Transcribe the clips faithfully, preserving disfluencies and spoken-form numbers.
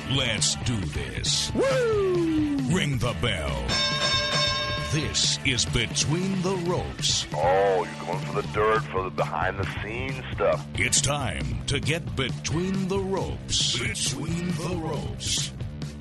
Let's do this. Woo! Ring the bell. This is Between the Ropes. Oh, you're going for the dirt, for the behind-the-scenes stuff. It's time to get between the ropes. Between the Ropes.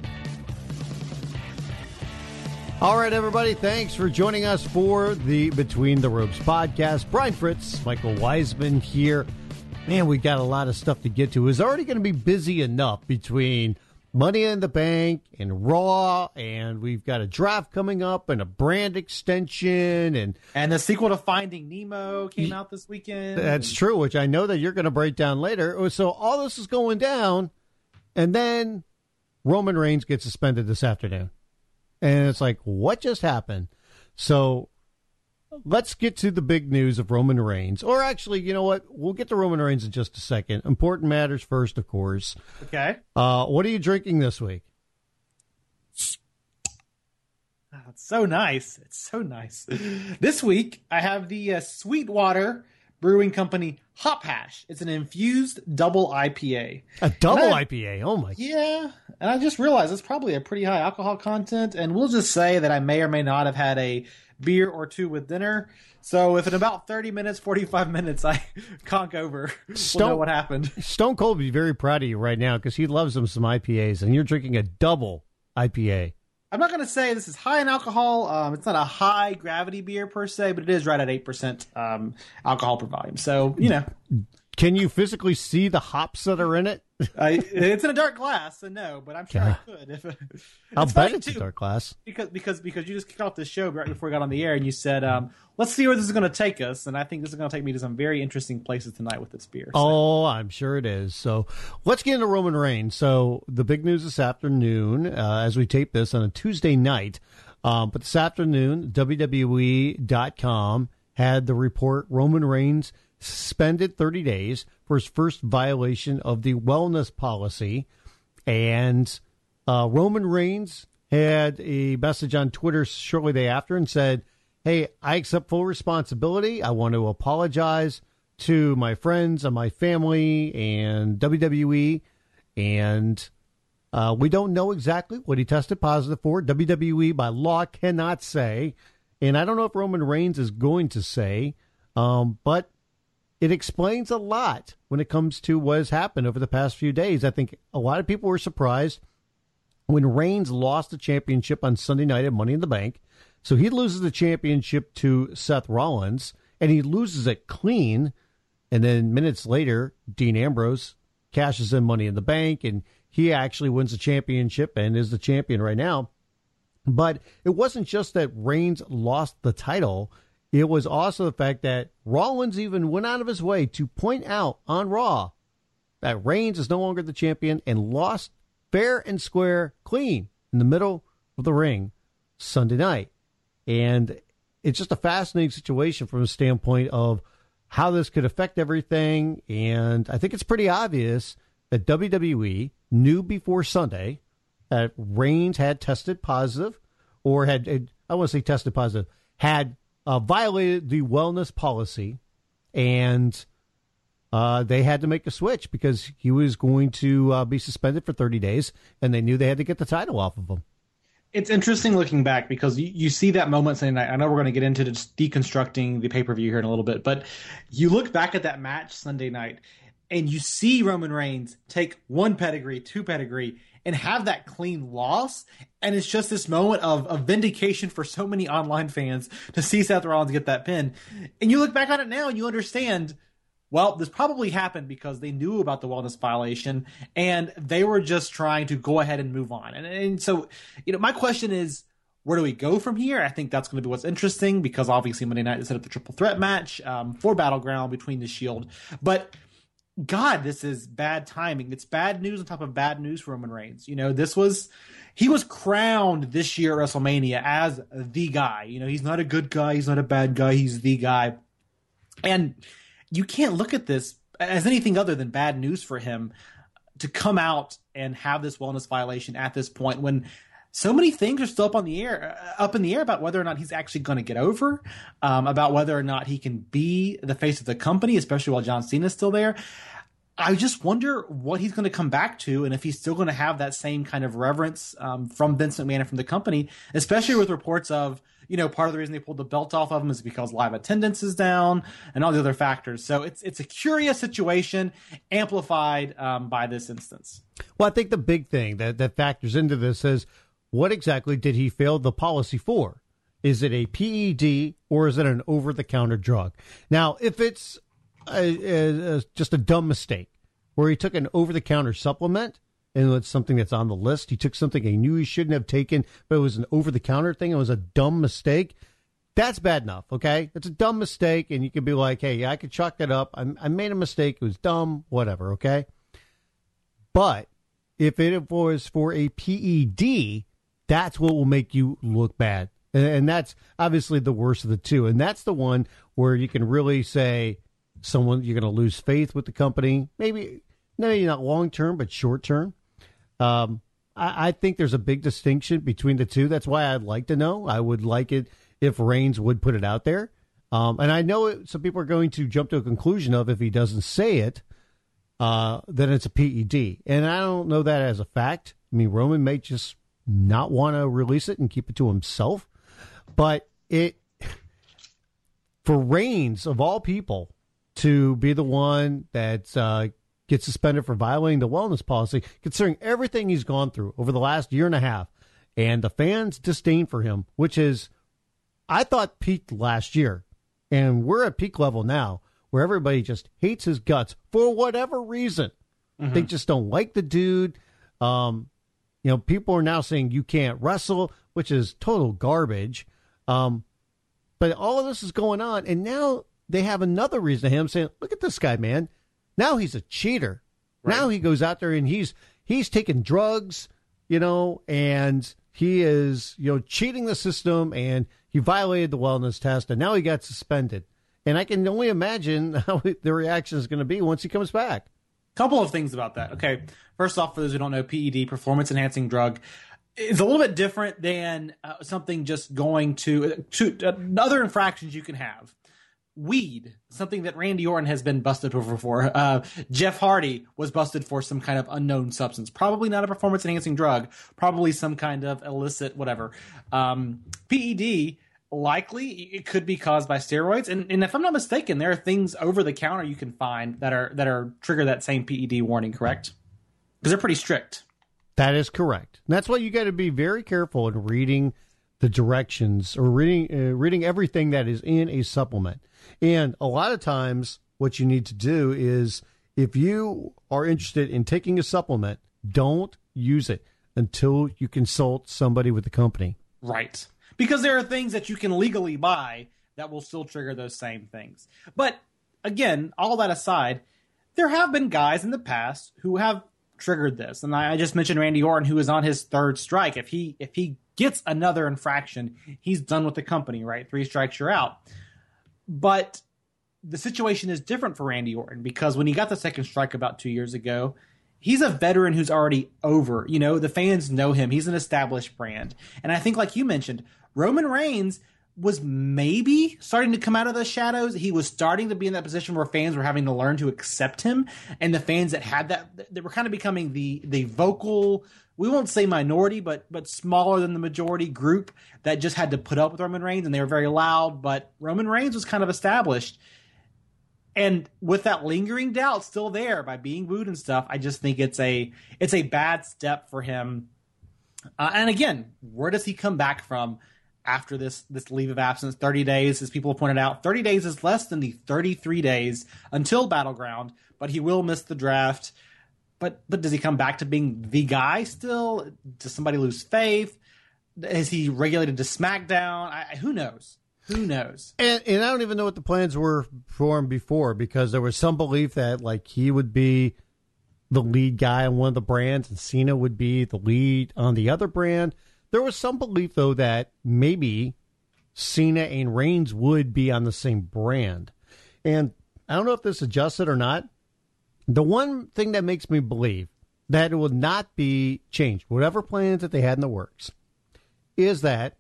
All right, everybody, thanks for joining us for the Between the Ropes podcast. Brian Fritz, Michael Wiseman here. Man, we got a lot of stuff to get to. It's already going to be busy enough between Money in the Bank and Raw, and we've got a draft coming up and a brand extension. And and the sequel to Finding Nemo came out this weekend. That's true, which I know that you're going to break down later. So all this is going down, and then Roman Reigns gets suspended this afternoon. And it's like, what just happened? So let's get to the big news of Roman Reigns. Or actually, you know what? We'll get to Roman Reigns in just a second. Important matters first, of course. Okay. Uh, what are you drinking this week? Oh, it's so nice. It's so nice. This week, I have the uh, Sweetwater Brewing Company Hop Hash. It's an infused double I P A. A double I, I P A? Oh, my. Yeah. And I just realized it's probably a pretty high alcohol content. And we'll just say that I may or may not have had a beer or two with dinner. So if in about thirty minutes, forty-five minutes, I conk over, Stone, we'll know what happened. Stone Cold would be very proud of you right now because he loves him some I P As, and you're drinking a double I P A. I'm not going to say this is high in alcohol. Um, it's not a high gravity beer per se, but it is right at eight percent um, alcohol per volume. So, you know. Can you physically see the hops that are in it? I, it's in a dark glass, so no, but I'm sure Yeah. I could. If, I'll it's bet funny, it's too, a dark glass. Because, because, because you just kicked off this show right before we got on the air, and you said, um, let's see where this is going to take us. And I think this is going to take me to some very interesting places tonight with this beer. So. Oh, I'm sure it is. So let's get into Roman Reigns. So the big news this afternoon, uh, as we tape this on a Tuesday night, um, but this afternoon, W W E dot com had the report Roman Reigns suspended thirty days for his first violation of the wellness policy. And uh, Roman Reigns had a message on Twitter shortly thereafter and said, hey, I accept full responsibility. I want to apologize to my friends and my family and W W E. And uh, we don't know exactly what he tested positive for. W W E, by law, cannot say. And I don't know if Roman Reigns is going to say, um, but it explains a lot when it comes to what has happened over the past few days. I think a lot of people were surprised when Reigns lost the championship on Sunday night at Money in the Bank. So he loses the championship to Seth Rollins, and he loses it clean. And then minutes later, Dean Ambrose cashes in Money in the Bank, and he actually wins the championship and is the champion right now. But it wasn't just that Reigns lost the title. It was also the fact that Rollins even went out of his way to point out on Raw that Reigns is no longer the champion and lost fair and square, clean, in the middle of the ring Sunday night. And it's just a fascinating situation from a standpoint of how this could affect everything. And I think it's pretty obvious that W W E knew before Sunday that Reigns had tested positive or had, I don't want to say tested positive, had uh, violated the wellness policy, and uh, they had to make a switch because he was going to uh, be suspended for thirty days, and they knew they had to get the title off of him. It's interesting looking back because you, you see that moment Sunday night. I know we're going to get into just deconstructing the pay-per-view here in a little bit, but you look back at that match Sunday night and you see Roman Reigns take one pedigree, two pedigree, and have that clean loss. And it's just this moment of, of vindication for so many online fans to see Seth Rollins get that pin. And you look back on it now and you understand, well, this probably happened because they knew about the wellness violation and they were just trying to go ahead and move on. And, and so, you know, my question is, where do we go from here? I think that's going to be what's interesting because obviously Monday night they set up the triple threat match um, for Battleground between the Shield. But God, this is bad timing. It's bad news on top of bad news for Roman Reigns. You know, this was, he was crowned this year at WrestleMania as the guy. You know, he's not a good guy. He's not a bad guy. He's the guy. And you can't look at this as anything other than bad news for him to come out and have this wellness violation at this point when so many things are still up on the air, up in the air about whether or not he's actually going to get over, um, about whether or not he can be the face of the company, especially while John Cena's still there. I just wonder what he's going to come back to, and if he's still going to have that same kind of reverence um, from Vince McMahon and from the company, especially with reports of, you know, part of the reason they pulled the belt off of him is because live attendance is down and all the other factors. So it's it's a curious situation amplified um, by this instance. Well, I think the big thing that, that factors into this is, what exactly did he fail the policy for? Is it a P E D or is it an over-the-counter drug? Now, if it's a, a, a, just a dumb mistake where he took an over-the-counter supplement and it's something that's on the list, he took something he knew he shouldn't have taken, but it was an over-the-counter thing, it was a dumb mistake, that's bad enough, okay? It's a dumb mistake, and you can be like, hey, I could chalk that up. I, I made a mistake. It was dumb, whatever, okay? But if it was for a P E D, that's what will make you look bad. And, and that's obviously the worst of the two. And that's the one where you can really say someone, you're going to lose faith with the company. Maybe, maybe not long-term, but short-term. Um, I, I think there's a big distinction between the two. That's why I'd like to know. I would like it if Reigns would put it out there. Um, and I know it, some people are going to jump to a conclusion of, if he doesn't say it, uh, then it's a P E D. And I don't know that as a fact. I mean, Roman may just not want to release it and keep it to himself. But it, for Reigns, of all people, to be the one that uh, gets suspended for violating the wellness policy, considering everything he's gone through over the last year and a half, and the fans' disdain for him, which is, I thought, peaked last year. And we're at peak level now, where everybody just hates his guts for whatever reason. Mm-hmm. They just don't like the dude. Um, you know, people are now saying you can't wrestle, which is total garbage. Um, but all of this is going on, and now they have another reason to him saying, look at this guy, man. Now he's a cheater. Right. Now he goes out there and he's he's taking drugs, you know, and he is, you know, cheating the system, and he violated the wellness test, and now he got suspended. And I can only imagine how the reaction is going to be once he comes back. Couple of things about that. Okay, first off, for those who don't know, P E D, performance-enhancing drug, is a little bit different than uh, something just going to, to uh, other infractions you can have. Weed, something that Randy Orton has been busted for before. Uh, Jeff Hardy was busted for some kind of unknown substance. Probably not a performance-enhancing drug. Probably some kind of illicit whatever. Um, P E D, likely it could be caused by steroids. And, and if I'm not mistaken, there are things over the counter you can find that are that are trigger that same P E D warning, correct? Because they're pretty strict. That is correct. And that's why you got to be very careful in reading the directions or reading uh, reading everything that is in a supplement. And a lot of times what you need to do is, if you are interested in taking a supplement, don't use it until you consult somebody with the company. Right. Because there are things that you can legally buy that will still trigger those same things. But again, all that aside, there have been guys in the past who have triggered this. And I just mentioned Randy Orton, who is on his third strike. If he if he gets another infraction, he's done with the company, right? Three strikes, you're out. But the situation is different for Randy Orton, because when he got the second strike about two years ago, he's a veteran who's already over. You know, the fans know him. He's an established brand. And I think, like you mentioned, Roman Reigns was maybe starting to come out of the shadows. He was starting to be in that position where fans were having to learn to accept him. And the fans that had that, they were kind of becoming the the vocal, we won't say minority, but but smaller than the majority group that just had to put up with Roman Reigns, and they were very loud. But Roman Reigns was kind of established. And with that lingering doubt still there by being booed and stuff, I just think it's a it's a bad step for him. Uh, and again, where does he come back from after this this leave of absence? thirty days, as people have pointed out. thirty days is less than the thirty-three days until Battleground, but he will miss the draft. But but does he come back to being the guy still? Does somebody lose faith? Is he regulated to SmackDown? I, who knows? Who knows? And, and I don't even know what the plans were for him before, because there was some belief that, like, he would be the lead guy on one of the brands and Cena would be the lead on the other brand. There was some belief, though, that maybe Cena and Reigns would be on the same brand. And I don't know if this adjusted or not. The one thing that makes me believe that it will not be changed, whatever plans that they had in the works, is that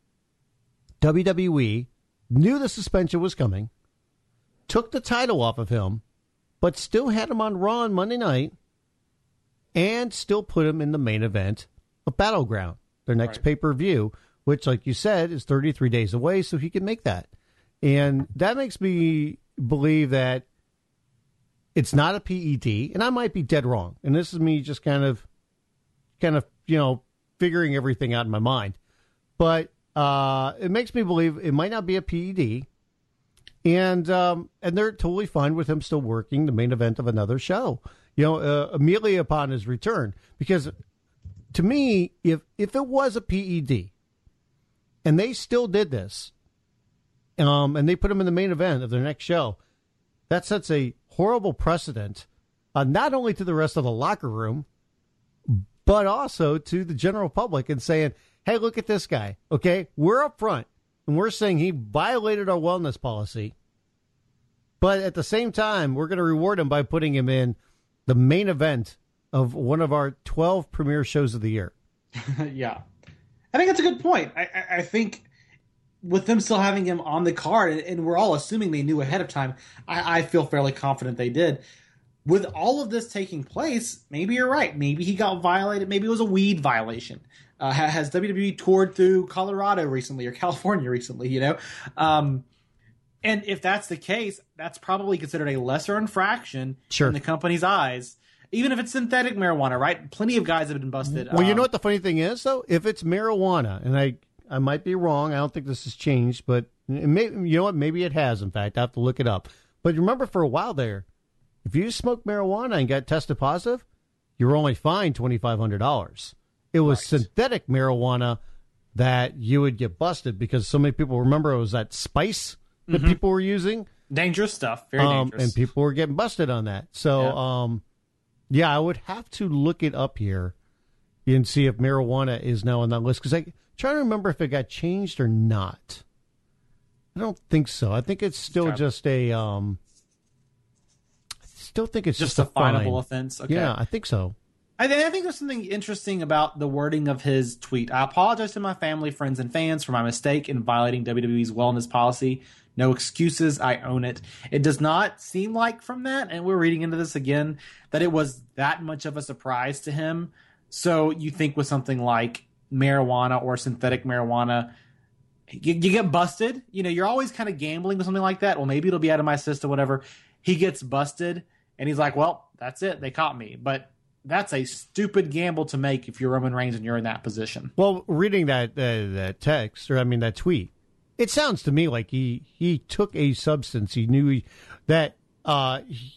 W W E knew the suspension was coming, took the title off of him, but still had him on Raw on Monday night and still put him in the main event of Battleground, their next Right. pay-per-view, which, like you said, is thirty-three days away, so he can make that. And that makes me believe that it's not a P E D, and I might be dead wrong. And this is me just kind of, kind of, you know, figuring everything out in my mind. But uh, it makes me believe it might not be a P E D, and um, and they're totally fine with him still working the main event of another show, you know, uh, immediately upon his return. Because to me, if if it was a P E D, and they still did this, um, and they put him in the main event of their next show, that sets a horrible precedent, uh, not only to the rest of the locker room, but also to the general public, and saying, hey, look at this guy, okay? We're up front, and we're saying he violated our wellness policy, but at the same time, we're going to reward him by putting him in the main event of one of our twelve premier shows of the year. Yeah. I think that's a good point. I, I, I think with them still having him on the card, and, and we're all assuming they knew ahead of time, I, I feel fairly confident they did. With all of this taking place, maybe you're right. Maybe he got violated. Maybe it was a weed violation. Uh, has W W E toured through Colorado recently or California recently, you know? Um, and if that's the case, that's probably considered a lesser infraction Sure. in the company's eyes. Even if it's synthetic marijuana, right? Plenty of guys have been busted. Well, you um, know what the funny thing is, though? If it's marijuana, and I, I might be wrong, I don't think this has changed, but it may, you know what? Maybe it has, in fact. I have to look it up. But remember, for a while there, if you smoked marijuana and got tested positive, you were only fined twenty-five hundred dollars. It was Right. synthetic marijuana that you would get busted because so many people remember it was that spice that Mhm. people were using. Dangerous stuff. Very um, dangerous. And people were getting busted on that. So, Yeah. um, yeah, I would have to look it up here and see if marijuana is now on that list because I'm trying to remember if it got changed or not. I don't think so. I think it's still Okay. just a. Um, I still think it's just, just, a finable fine. offense. Okay. Yeah, I think so. I, th- I think there's something interesting about the wording of his tweet. I apologize to my family, friends, and fans for my mistake in violating W W E's wellness policy. No excuses. I own it. It does not seem like from that, and we're reading into this again, that it was that much of a surprise to him. So you think with something like marijuana or synthetic marijuana, you, you get busted. You know, you're always kind of gambling with something like that. Well, maybe it'll be out of my system, whatever. He gets busted, and he's like, well, that's it. They caught me. But that's a stupid gamble to make if you're Roman Reigns and you're in that position. Well, reading that uh, that text, or I mean that tweet, it sounds to me like he he took a substance. He knew he, that uh, he,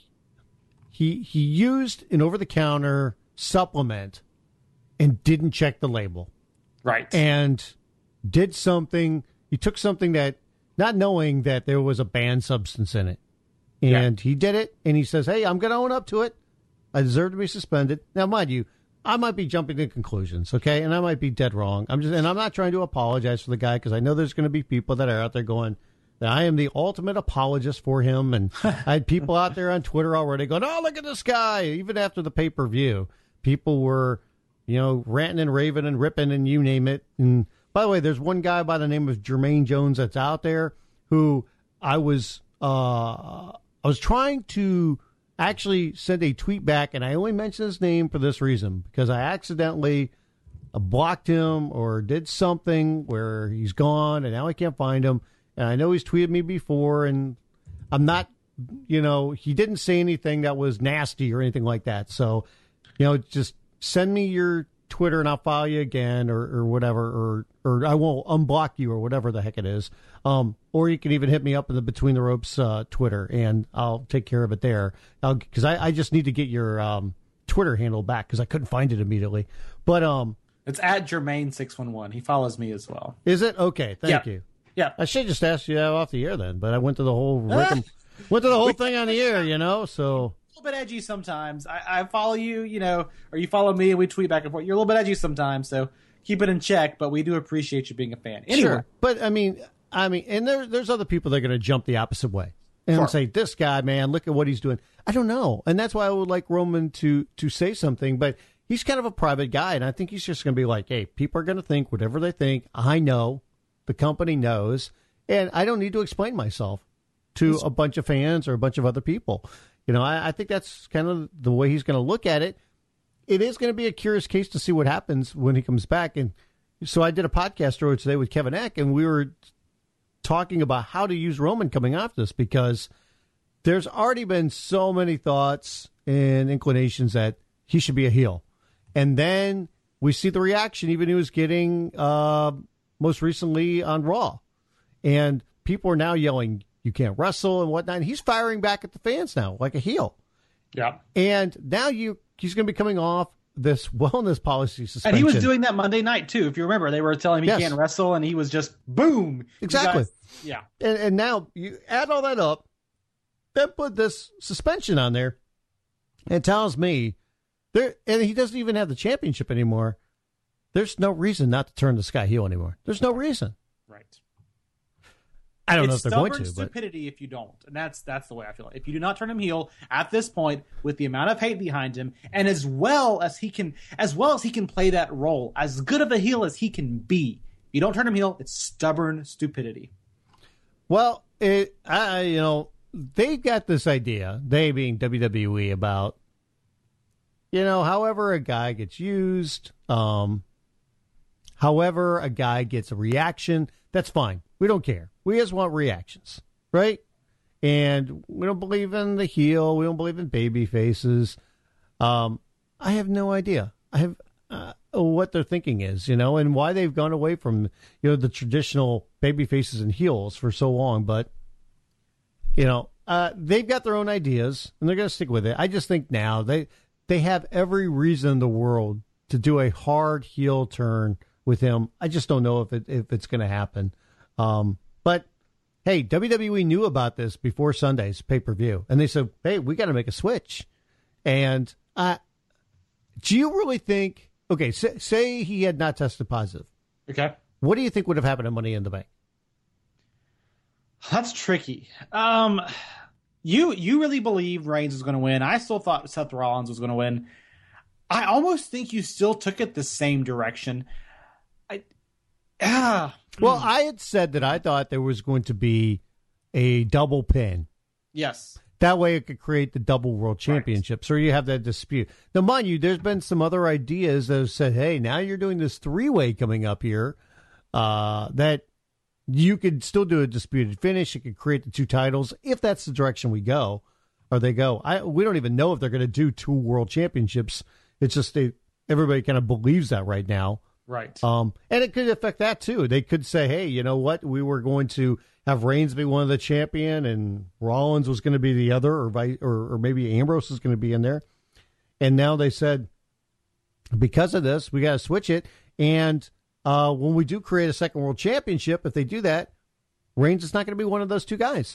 he he used an over the counter supplement and didn't check the label, Right. and did something. He took something that, not knowing that there was a banned substance in it, and he did it. And he says, "Hey, I'm going to own up to it. I deserve to be suspended." Now, mind you, I might be jumping to conclusions, okay? And I might be dead wrong. I'm just, and I'm not trying to apologize for the guy because I know there's going to be people that are out there going, I am the ultimate apologist for him. And I had people out there on Twitter already going, oh, look at this guy. Even after the pay-per-view, people were, you know, ranting and raving and ripping and you name it. And by the way, there's one guy by the name of Jermaine Jones that's out there who I was, uh, I was trying to actually send a tweet back, and I only mention his name for this reason, because I accidentally blocked him or did something where he's gone, and now I can't find him. And I know he's tweeted me before, and I'm not, you know, he didn't say anything that was nasty or anything like that. So, you know, just send me your Twitter and I'll follow you again, or, or whatever, or or I won't unblock you, or whatever the heck it is. Um, or you can even hit me up in the Between the Ropes uh, Twitter, and I'll take care of it there. Because I, I just need to get your um, Twitter handle back because I couldn't find it immediately. But um, it's at Jermaine six one one. He follows me as well. Is it? Okay, thank Yeah. you. Yeah. I should just ask you that off the air then, but I went to the whole rickum, went to the whole thing on the air, you know. So A little bit edgy sometimes. I, I follow you, you know, or you follow me, and we tweet back and forth. You're a little bit edgy sometimes, so keep it in check. But we do appreciate you being a fan. Anyway, sure, but I mean, I mean, and there, there's other people that are going to jump the opposite way and Sure. say, "This guy, man, look at what he's doing." I don't know, and that's why I would like Roman to to say something, but he's kind of a private guy, and I think he's just going to be like, "Hey, people are going to think whatever they think. I know, the company knows, and I don't need to explain myself to a bunch of fans or a bunch of other people." You know, I, I think that's kind of the way he's going to look at it. It is going to be a curious case to see what happens when he comes back. And so I did a podcast earlier today with Kevin Eck, and we were talking about how to use Roman coming off this, because there's already been so many thoughts and inclinations that he should be a heel. And then we see the reaction even he was getting uh, most recently on Raw. And people are now yelling, you can't wrestle and whatnot. And he's firing back at the fans now like a heel. Yeah. And now you he's going to be coming off this wellness policy suspension. And he was doing that Monday night, too. If you remember, they were telling him he Yes. can't wrestle, and he was just, boom. Exactly. Guys, yeah. And, and now you add all that up, then put this suspension on there. It tells me, there, and he doesn't even have the championship anymore. There's no reason not to turn this guy heel anymore. There's no reason. Right. I don't it's know if they're going to. Stubborn But stupidity if you don't, and that's that's the way I feel. If you do not turn him heel at this point, with the amount of hate behind him, and as well as he can, as well as he can play that role, as good of a heel as he can be, if you don't turn him heel, it's stubborn stupidity. well, it, I you know they've got this idea, they being W W E, about you know however a guy gets used, um, however a guy gets a reaction, that's fine. We don't care. We just want reactions, right? And we don't believe in the heel. We don't believe in baby faces. Um, I have no idea. I have uh, what their thinking is, you know, and why they've gone away from, you know, the traditional baby faces and heels for so long. But, you know, uh, they've got their own ideas, and they're going to stick with it. I just think now they they have every reason in the world to do a hard heel turn with him. I just don't know if it if it's going to happen. Um, but hey, W W E knew about this before Sunday's pay-per-view, and they said, hey, we got to make a switch. And uh, do you really think, okay, say, say he had not tested positive. Okay. What do you think would have happened to Money in the Bank? That's tricky. Um, you you really believe Reigns was going to win. I still thought Seth Rollins was going to win. I almost think you still took it the same direction. I, ah. Well, I had said that I thought there was going to be a double pin. Yes. That way it could create the double world championships, right. Or you have that dispute. Now, mind you, there's been some other ideas that have said, hey, now you're doing this three-way coming up here, uh, that you could still do a disputed finish. It could create the two titles if that's the direction we go, or they go. I We don't even know if they're going to do two world championships. It's just they, everybody kind of believes that right now. Right. Um, and it could affect that, too. They could say, hey, you know what? We were going to have Reigns be one of the champion and Rollins was going to be the other, or, or, or maybe Ambrose is going to be in there. And now they said, because of this, we got to switch it. And uh, when we do create a second world championship, if they do that, Reigns is not going to be one of those two guys.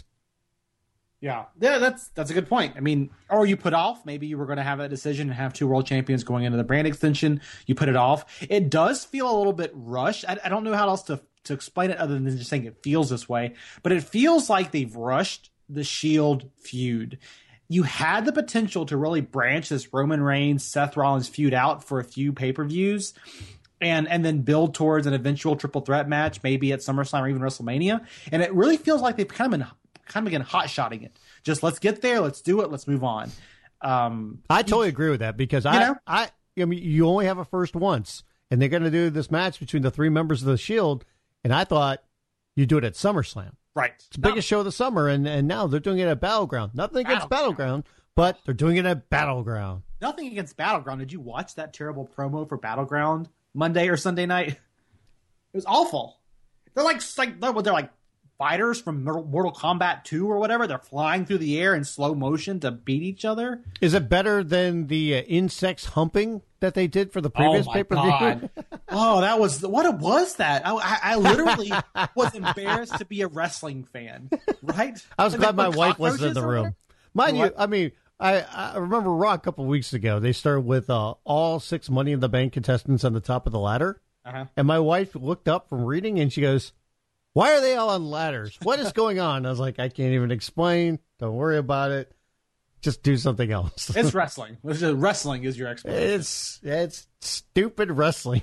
Yeah, yeah, that's that's a good point. I mean, or you put off, maybe you were going to have a decision and have two world champions going into the brand extension. You put it off. It does feel a little bit rushed. I, I don't know how else to to explain it other than just saying it feels this way. But it feels like they've rushed the Shield feud. You had the potential to really branch this Roman Reigns, Seth Rollins feud out for a few pay-per-views and and then build towards an eventual triple threat match, maybe at SummerSlam or even WrestleMania. And it really feels like they've kind of been kind of again hot-shotting it. Just let's get there, let's do it, let's move on. Um, I totally agree with that because I, know? I, I mean, you only have a first once, and they're going to do this match between the three members of the Shield, and I thought you do it at SummerSlam. Right. It's the biggest show of the summer, and, and now they're doing it at Battleground. Nothing against Battleground, but they're doing it at Battleground. Nothing against Battleground. Did you watch that terrible promo for Battleground Monday or Sunday night? It was awful. They're like, like they're, they're like fighters from Mortal Kombat two or whatever. They're flying through the air in slow motion to beat each other. Is it better than the uh, insects humping that they did for the previous oh pay-per-view? Oh, that was what was that? I, I, I literally was embarrassed to be a wrestling fan. Right? I was and glad my wife wasn't in the room. There? Mind what? you, I mean, I, I remember Raw a couple of weeks ago. They started with uh, all six Money in the Bank contestants on the top of the ladder, uh-huh. and my wife looked up from reading and she goes, "Why are they all on ladders? What is going on?" I was like, "I can't even explain. Don't worry about it. Just do something else." It's wrestling. It's just, wrestling is your explanation. It's it's stupid wrestling.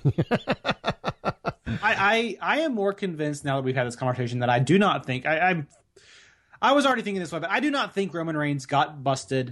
I, I I am more convinced now that we've had this conversation that I do not think I, I'm. I was already thinking this way, but I do not think Roman Reigns got busted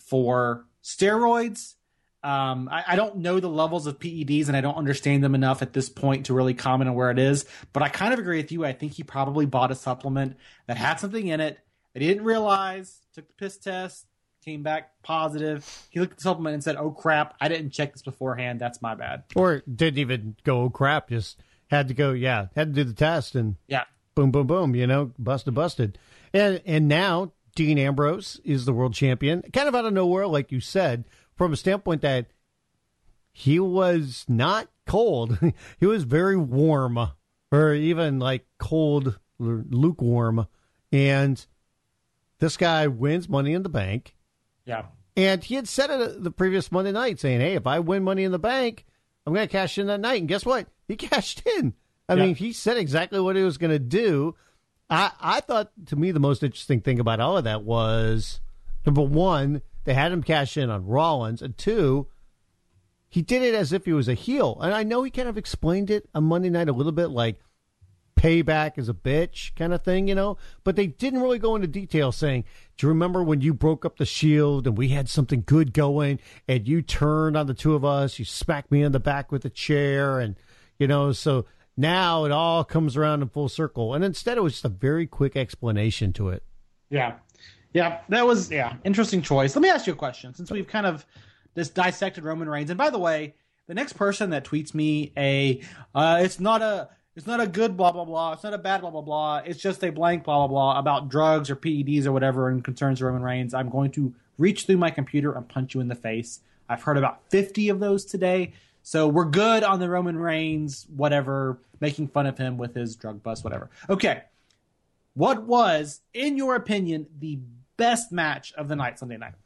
for steroids. Um, I, I don't know the levels of P E Ds, and I don't understand them enough at this point to really comment on where it is. But I kind of agree with you. I think he probably bought a supplement that had something in it that he didn't realize, took the piss test, came back positive. He looked at the supplement and said, oh, crap, I didn't check this beforehand. That's my bad. Or didn't even go, oh, crap, just had to go, yeah, had to do the test, and yeah, boom, boom, boom, you know, busted, busted. And, and now Dean Ambrose is the world champion, kind of out of nowhere, like you said, from a standpoint that he was not cold. He was very warm, or even like cold, lukewarm. And this guy wins Money in the Bank. Yeah. And he had said it the previous Monday night, saying, hey, if I win Money in the Bank, I'm going to cash in that night. And guess what? He cashed in. I yeah. mean, he said exactly what he was going to do. I, I thought, to me, the most interesting thing about all of that was, number one, they had him cash in on Rollins, and two, he did it as if he was a heel. And I know he kind of explained it on Monday night a little bit, like payback is a bitch kind of thing, you know, but they didn't really go into detail saying, do you remember when you broke up the Shield and we had something good going and you turned on the two of us, you smacked me in the back with a chair, and, you know, so now it all comes around in full circle. And instead it was just a very quick explanation to it. Yeah. Yeah, that was, yeah, interesting choice. Let me ask you a question, since we've kind of this dissected Roman Reigns. And by the way, the next person that tweets me a, uh, it's not a, it's not a good blah, blah, blah, it's not a bad blah, blah, blah, it's just a blank blah, blah, blah about drugs or P E Ds or whatever and concerns Roman Reigns, I'm going to reach through my computer and punch you in the face. I've heard about fifty of those today. So we're good on the Roman Reigns, whatever, making fun of him with his drug bust, whatever. Okay. What was, in your opinion, the best match of the night Sunday night?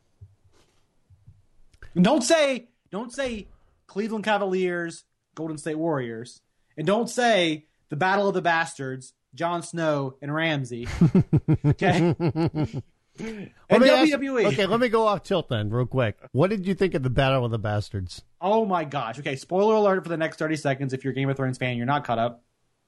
And don't say, don't say Cleveland Cavaliers, Golden State Warriors, and don't say the Battle of the Bastards, Jon Snow and Ramsey. Okay. And W W E. Ask, okay, let me go off tilt then, real quick. What did you think of the Battle of the Bastards? Oh my gosh. Okay, spoiler alert for the next thirty seconds. If you're a Game of Thrones fan, you're not caught up.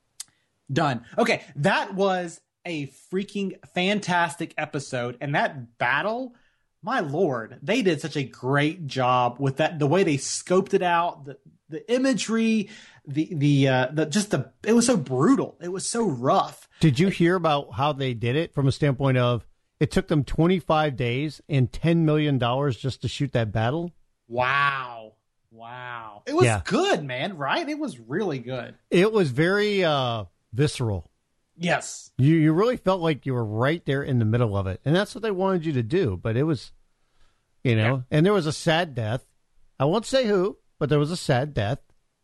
Done. Okay, that was a freaking fantastic episode, and that battle, my lord, they did such a great job with that, the way they scoped it out, the the imagery, the the uh the just the it was so brutal, it was so rough. Did you hear about how they did it from a standpoint of it took them twenty-five days and ten million dollars just to shoot that battle? Wow. Wow. It was yeah. good, man, right? It was really good. It was very uh visceral. Yes. You you really felt like you were right there in the middle of it. And that's what they wanted you to do. But it was, you know, yeah. and there was a sad death. I won't say who, but there was a sad death.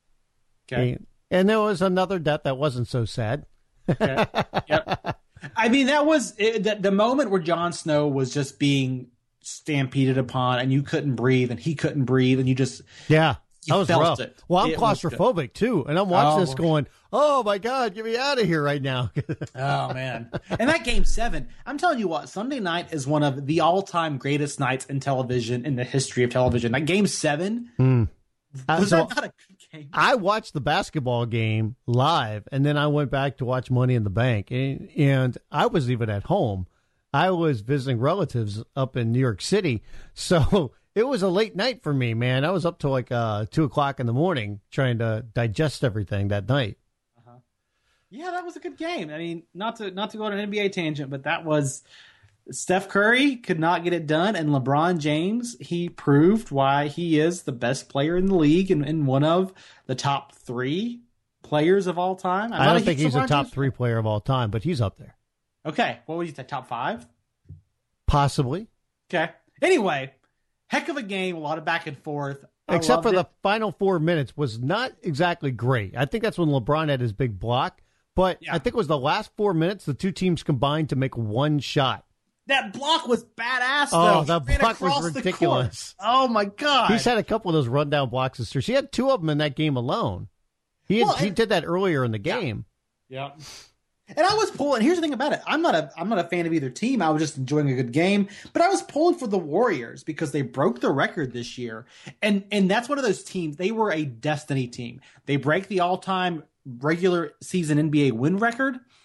Okay. And, and there was another death that wasn't so sad. Okay. Yep. I mean, that was it, the, the moment where Jon Snow was just being stampeded upon and you couldn't breathe and he couldn't breathe and you just... Yeah. You that was felt rough. It. Well, I'm it claustrophobic too, and I'm watching oh, this going, "Oh my God, get me out of here right now!" Oh man! And that game seven, I'm telling you what, Sunday night is one of the all-time greatest nights in television in the history of television. That game seven mm. was uh, so that not a good game? I watched the basketball game live, and then I went back to watch Money in the Bank, and, and I wasn't even at home. I was visiting relatives up in New York City, so. It was a late night for me, man. I was up till like uh, two o'clock in the morning trying to digest everything that night. Uh-huh. Yeah, that was a good game. I mean, not to not to go on an N B A tangent, but that was Steph Curry could not get it done, and LeBron James, he proved why he is the best player in the league and, and one of the top three players of all time. I'm I don't think he's a top James. three player of all time, but he's up there. Okay, what would you say? Top five? Possibly. Okay. Anyway. Heck of a game, a lot of back and forth. I Except for it. the final four minutes was not exactly great. I think that's when LeBron had his big block. But yeah. I think it was the last four minutes, the two teams combined to make one shot. That block was badass, though. Oh, that block was ridiculous. Oh, my God. He's had a couple of those rundown blocks this year. He had two of them in that game alone. He, had, well, he did that earlier in the game. Yeah. yeah. And I was pulling. Here's the thing about it. I'm not a. I'm not a fan of either team. I was just enjoying a good game. But I was pulling for the Warriors because they broke the record this year, and and that's one of those teams. They were a destiny team. They break the all-time regular season N B A win record,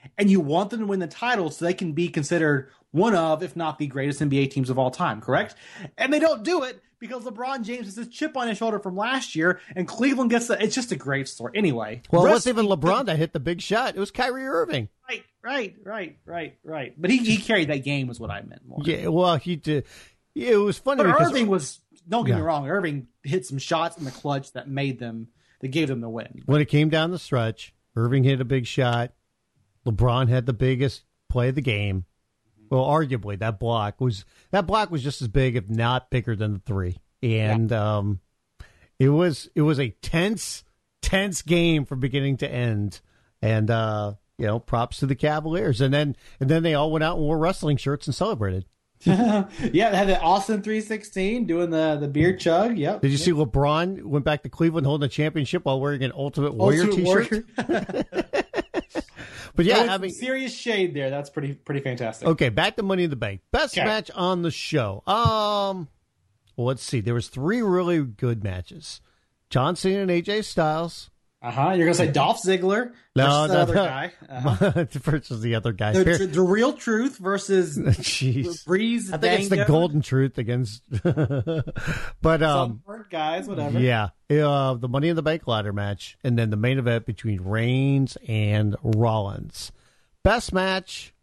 and you want them to win the title so they can be considered one of, if not the greatest N B A teams of all time, correct? And they don't do it because LeBron James has this chip on his shoulder from last year, and Cleveland gets the, it's just a great story. Anyway. Well, it wasn't even LeBron that hit the big shot. It was Kyrie Irving. Right, right, right, right, right. But he, he carried that game was what I meant more. Yeah, well, he did. It was funny but because Irving was, don't get yeah. me wrong, Irving hit some shots in the clutch that made them, that gave them the win. When it came down the stretch, Irving hit a big shot. LeBron had the biggest play of the game. Well, arguably that block was that block was just as big, if not bigger, than the three. And yeah. um, it was it was a tense, tense game from beginning to end. And uh, you know, props to the Cavaliers. And then and then they all went out and wore wrestling shirts and celebrated. Yeah, they had the Austin three sixteen doing the, the beer chug. Yep. Did you yep. see LeBron went back to Cleveland holding a championship while wearing an Ultimate Warrior Ultimate t-shirt? Warrior. But yeah, yeah I mean, serious shade there. That's pretty pretty fantastic. Okay, back to Money in the Bank. Best okay. match on the show. Um, well, let's see. There was three really good matches. John Cena and A J Styles. Uh huh. You're gonna say Dolph Ziggler no, versus the no, other no. guy. Uh-huh. versus the other guy. The, the Real Truth versus Jeez. Breeze. I think Dango. it's the Golden Truth against. But um, some guys, whatever. Yeah, uh, the Money in the Bank ladder match, and then the main event between Reigns and Rollins. Best match.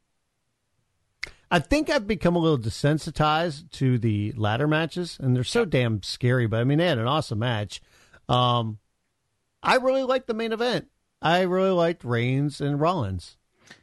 I think I've become a little desensitized to the ladder matches, and they're so damn scary. But I mean, they had an awesome match. Um, I really liked the main event. I really liked Reigns and Rollins.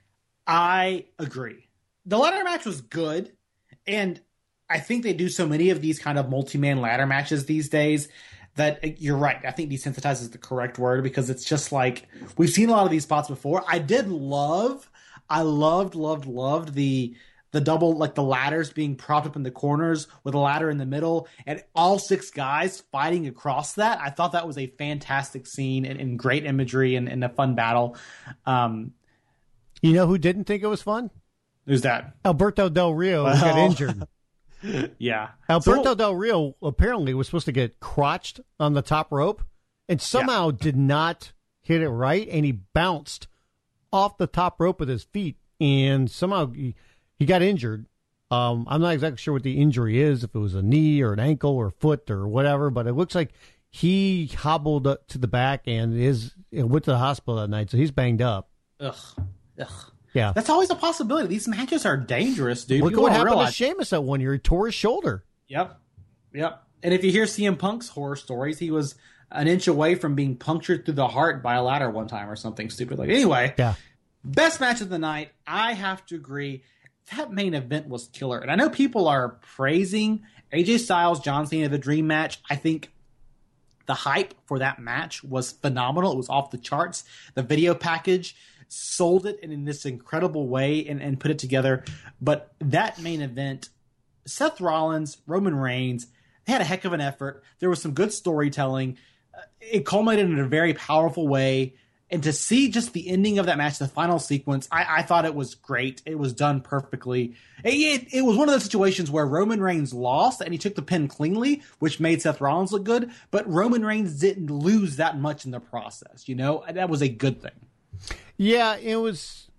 I agree. The ladder match was good, and I think they do so many of these kind of multi-man ladder matches these days that you're right. I think desensitized is the correct word because it's just like we've seen a lot of these spots before. I did love, I loved, loved, loved the the double, like the ladders being propped up in the corners with a ladder in the middle and all six guys fighting across that. I thought that was a fantastic scene and, and great imagery and, and a fun battle. Um, you know who didn't think it was fun? Who's that? Alberto Del Rio well, got injured. Yeah. Alberto so, Del Rio apparently was supposed to get crotched on the top rope and somehow yeah. did not hit it right, and he bounced off the top rope with his feet, and somehow he, he got injured. Um, I'm not exactly sure what the injury is, if it was a knee or an ankle or foot or whatever, but it looks like he hobbled up to the back and is went to the hospital that night, so he's banged up. Ugh. Ugh. Yeah. That's always a possibility. These matches are dangerous, dude. Look People what don't happened realize. to Sheamus that one year. He tore his shoulder. Yep. Yep. And if you hear C M Punk's horror stories, he was an inch away from being punctured through the heart by a ladder one time or something stupid like. Anyway, yeah. Best match of the night, I have to agree. That main event was killer. And I know people are praising A J Styles, John Cena, the dream match. I think the hype for that match was phenomenal. It was off the charts. The video package sold it in this incredible way and, and put it together. But that main event, Seth Rollins, Roman Reigns, they had a heck of an effort. There was some good storytelling. Uh, it culminated in a very powerful way. And to see just the ending of that match, the final sequence, I, I thought it was great. It was done perfectly. It, it, it was one of those situations where Roman Reigns lost and he took the pin cleanly, which made Seth Rollins look good. But Roman Reigns didn't lose that much in the process. You know, that was a good thing. Yeah, it was,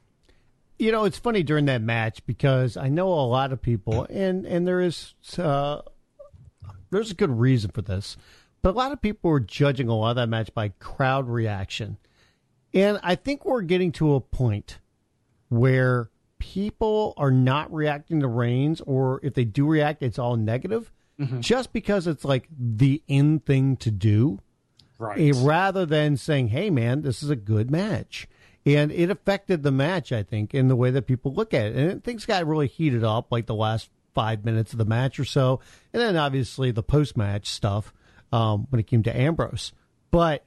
you know, it's funny during that match because I know a lot of people, and, and there is, uh, there's a good reason for this, but a lot of people were judging a lot of that match by crowd reaction. And I think we're getting to a point where people are not reacting to Reigns, or if they do react, it's all negative, mm-hmm. just because it's like the in thing to do. Right. Rather than saying, hey, man, this is a good match. And it affected the match, I think, in the way that people look at it. And things got really heated up, like the last five minutes of the match or so. And then, obviously, the post-match stuff um, when it came to Ambrose. But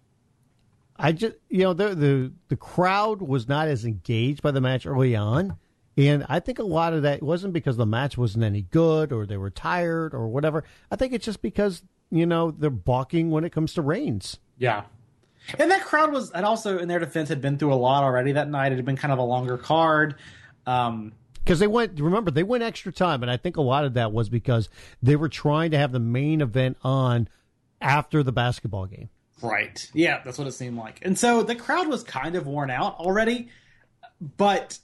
I just, you know, the, the, the crowd was not as engaged by the match early on. And I think a lot of that wasn't because the match wasn't any good or they were tired or whatever. I think it's just because, you know, they're balking when it comes to Reigns. Yeah. And that crowd was, and also in their defense, had been through a lot already that night. It had been kind of a longer card. Um, because they went, remember, they went extra time. And I think a lot of that was because they were trying to have the main event on after the basketball game. Right. Yeah, that's what it seemed like. And so the crowd was kind of worn out already. but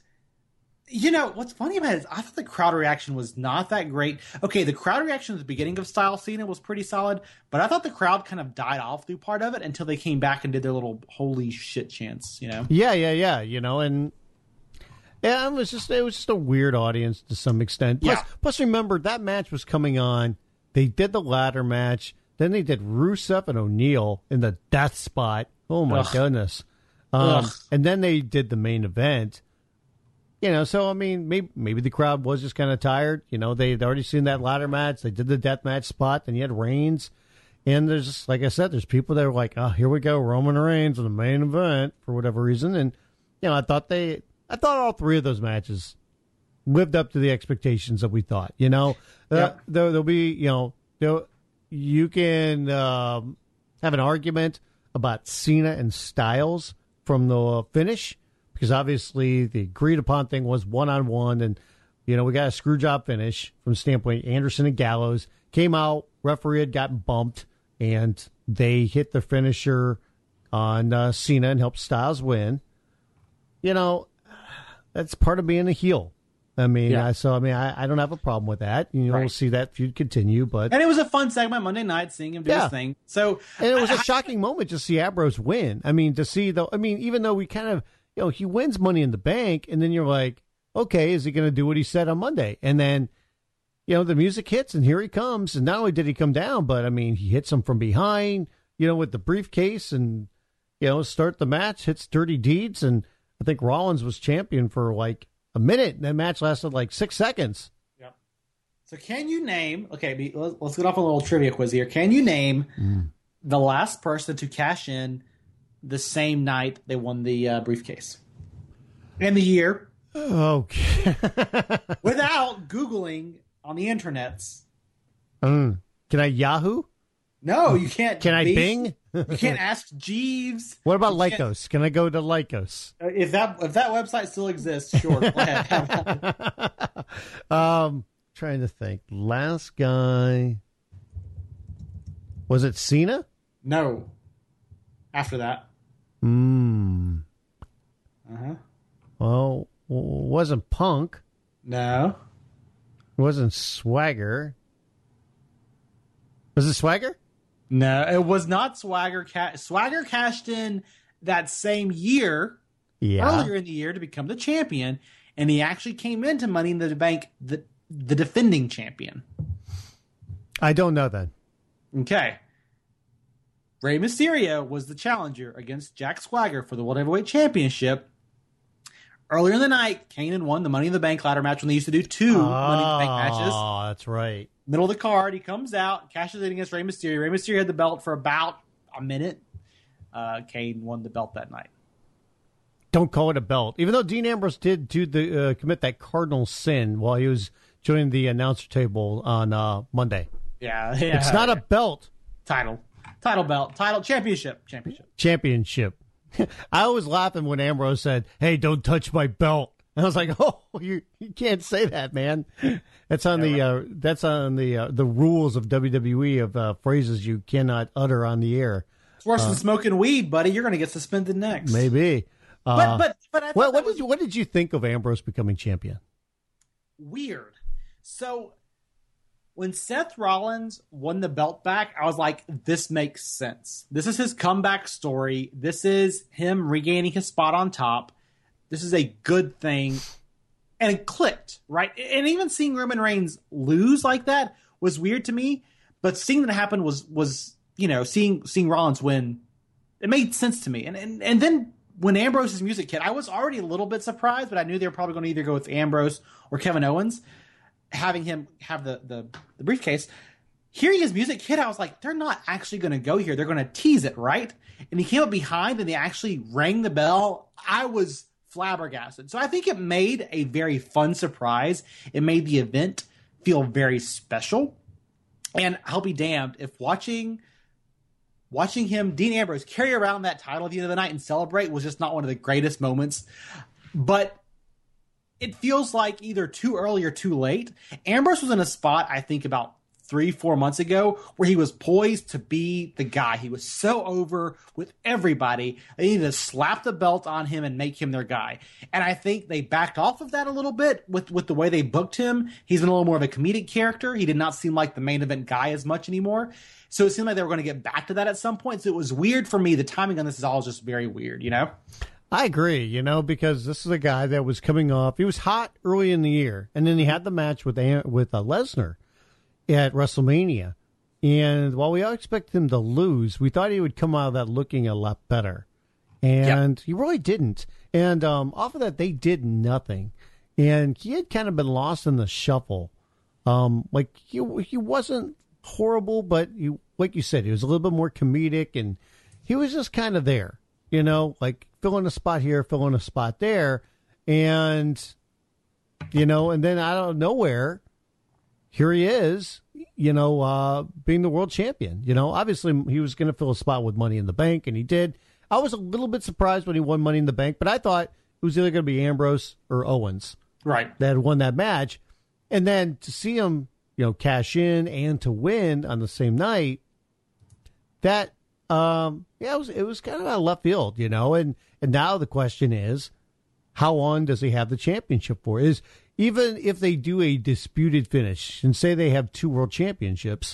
you know what's funny about it is I thought the crowd reaction was not that great. Okay, the crowd reaction at the beginning of Style Cena was pretty solid, but I thought the crowd kind of died off through part of it until they came back and did their little holy shit chants. You know? Yeah, yeah, yeah. You know, and yeah, it was just it was just a weird audience to some extent. Plus, Yeah. plus remember that match was coming on. They did the ladder match. Then they did Rusev and O'Neal in the death spot. Oh my Ugh. goodness! Um, Ugh. and then they did the main event. You know, so I mean, maybe maybe the crowd was just kind of tired. You know, they'd already seen that ladder match. They did the death match spot. Then you had Reigns, and there's just, like I said, there's people that are like, oh, here we go, Roman Reigns in the main event for whatever reason. And you know, I thought they, I thought all three of those matches lived up to the expectations that we thought. You know, uh, Yep. there, there'll be, you know, there, you can um, have an argument about Cena and Styles from the finish. Because obviously the agreed upon thing was one on one, and you know we got a screw job finish from the standpoint. Anderson and Gallows came out, referee had gotten bumped, and they hit the finisher on uh, Cena and helped Styles win. You know, that's part of being a heel. I mean, Yeah. I, so I mean, I, I don't have a problem with that. You know, Right. we'll see that feud continue, but And it was a fun segment Monday night, seeing him do Yeah. his thing. So and it was a a shocking moment to see Ambrose win. I mean, to see though, I mean, even though we kind of, you know, he wins Money in the Bank, and then you're like, okay, is he going to do what he said on Monday? And then, you know, the music hits, and here he comes. And not only did he come down, but I mean, he hits him from behind, you know, with the briefcase, and you know, start the match, hits Dirty Deeds, and I think Rollins was champion for like a minute, and that match lasted like six seconds. Yep. So can you name? Okay, be- let's let's get off a little trivia quiz here. Can you name Mm. the last person to cash in the same night they won the uh, briefcase and the year Okay. without Googling on the internets? Mm. Can I Yahoo? No, you can't. Can I be- Bing? You can't ask Jeeves. What about You can't- Lycos? Can I go to Lycos? Uh, If that if that website still exists, sure. Go ahead. um, trying to think. Last guy, was it Cena? No. After that. Hmm. Uh huh. Well, w- wasn't Punk. No. Wasn't Swagger. Was it Swagger? No, it was not Swagger. Ca- Swagger cashed in that same year, Yeah. earlier in the year, to become the champion, and he actually came into Money in the Bank the the defending champion. I don't know then. Okay. Rey Mysterio was the challenger against Jack Swagger for the World Heavyweight Championship. Earlier in the night, Kanan won the Money in the Bank ladder match when they used to do two Money in the Bank matches. Oh, that's right. Middle of the card, he comes out, cashes in against Rey Mysterio. Rey Mysterio had the belt for about a minute. Uh, Kane won the belt that night. Don't call it a belt. Even though Dean Ambrose did do the uh, commit that cardinal sin while he was joining the announcer table on uh, Monday. Yeah, yeah. It's not a belt. title. Title belt. Title championship. Championship. Championship. I was laughing when Ambrose said, "Hey, don't touch my belt." And I was like, "Oh, you you can't say that, man. That's on the uh, that's on the uh, the rules of W W E of uh, phrases you cannot utter on the air." It's worse than smoking weed, buddy. You're going to get suspended next. Maybe. Uh, But but but I thought what that what was did you what did you think of Ambrose becoming champion? weird. So when Seth Rollins won the belt back, I was like, this makes sense. This is his comeback story. This is him regaining his spot on top. This is a good thing. And it clicked, right? And even seeing Roman Reigns lose like that was weird to me. But seeing that happen was was, you know, seeing seeing Rollins win, it made sense to me. And and, and then when Ambrose's music hit, I was already a little bit surprised, but I knew they were probably going to either go with Ambrose or Kevin Owens, having him have the, the, the briefcase. Hearing his music hit, I was like, they're not actually going to go here. They're going to tease it, right? And he came up behind and they actually rang the bell. I was flabbergasted. So I think it made a very fun surprise. It made the event feel very special. And I'll be damned if watching watching him, Dean Ambrose, carry around that title at the end of the night and celebrate was just not one of the greatest moments. But it feels like either too early or too late. Ambrose was in a spot, I think, about three, four months ago where he was poised to be the guy. He was so over with everybody. They needed to slap the belt on him and make him their guy. And I think they backed off of that a little bit with, with the way they booked him. He's been a little more of a comedic character. He did not seem like the main event guy as much anymore. So it seemed like they were going to get back to that at some point. So it was weird for me. The timing on this is all just very weird, you know? I agree, you know, because this is a guy that was coming off. He was hot early in the year, and then he had the match with with uh, Lesnar at WrestleMania. And while we all expected him to lose, we thought he would come out of that looking a lot better. And yep. he really didn't. And um, off of that, they did nothing. And he had kind of been lost in the shuffle. Um, like, he, he wasn't horrible, but he, like you said, he was a little bit more comedic, and he was just kind of there. You know, like filling a spot here, filling a spot there. And, you know, and then out of nowhere, here he is, you know, uh, being the world champion. You know, obviously he was going to fill a spot with Money in the Bank, and he did. I was a little bit surprised when he won Money in the Bank, but I thought it was either going to be Ambrose or Owens. Right. That had won that match. And then to see him, you know, cash in and to win on the same night, that, Um, yeah, it was it was kind of out of left field, you know, and, and now the question is, how long does he have the championship for? Is even if they do a disputed finish and say they have two world championships,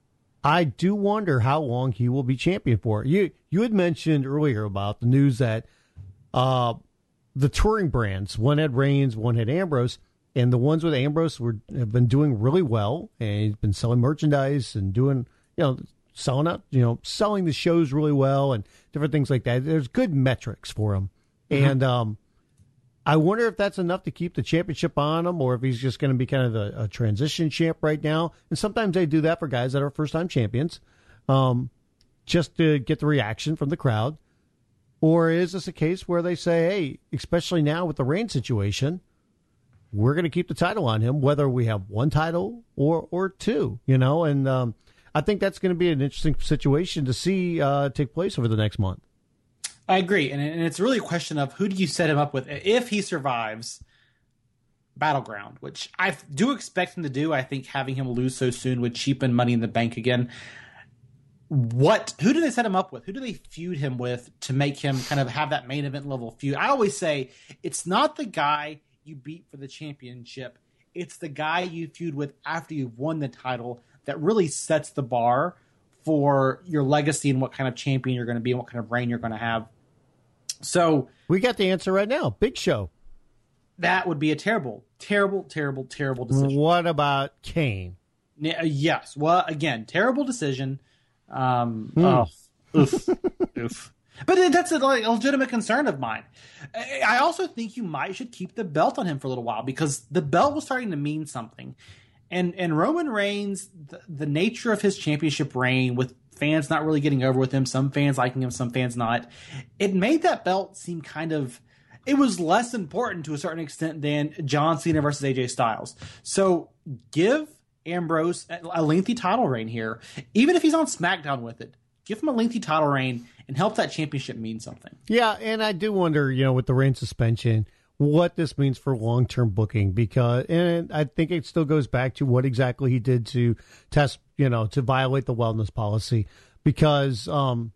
I do wonder how long he will be champion for. You you had mentioned earlier about the news that uh, the touring brands, one had Reigns, one had Ambrose, and the ones with Ambrose were have been doing really well, and he's been selling merchandise and doing, you know, selling out, you know, selling the shows really well and different things like that. There's good metrics for him. Mm-hmm. And um, I wonder if that's enough to keep the championship on him, or if he's just going to be kind of a, a transition champ right now. And sometimes they do that for guys that are first-time champions, um, just to get the reaction from the crowd. Or is this a case where they say, hey, especially now with the Reigns situation, we're going to keep the title on him, whether we have one title or or two, you know? And um, I think that's going to be an interesting situation to see uh, take place over the next month. I agree. And, and it's really a question of who do you set him up with if he survives Battleground, which I do expect him to do. I think having him lose so soon would cheapen Money in the Bank again. What? Who do they set him up with? Who do they feud him with to make him kind of have that main event level feud? I always say it's not the guy you beat for the championship. It's the guy you feud with after you've won the title that really sets the bar for your legacy and what kind of champion you're going to be and what kind of reign you're going to have. So we got the answer right now. Big Show. That would be a terrible, terrible, terrible, terrible decision. What about Kane? Yes. Well, again, terrible decision. Um, mm. Oh, oof, oof. But that's a, like, a legitimate concern of mine. I also think you might should keep the belt on him for a little while because the belt was starting to mean something. And and Roman Reigns, the, the nature of his championship reign, with fans not really getting over with him, some fans liking him, some fans not, it made that belt seem kind of, it was less important to a certain extent than John Cena versus A J Styles. So give Ambrose a lengthy title reign here, even if he's on SmackDown with it. Give him a lengthy title reign and help that championship mean something. Yeah, and I do wonder, you know, with the reign suspension, what this means for long-term booking, because, and I think it still goes back to what exactly he did to test, you know, to violate the wellness policy, because um,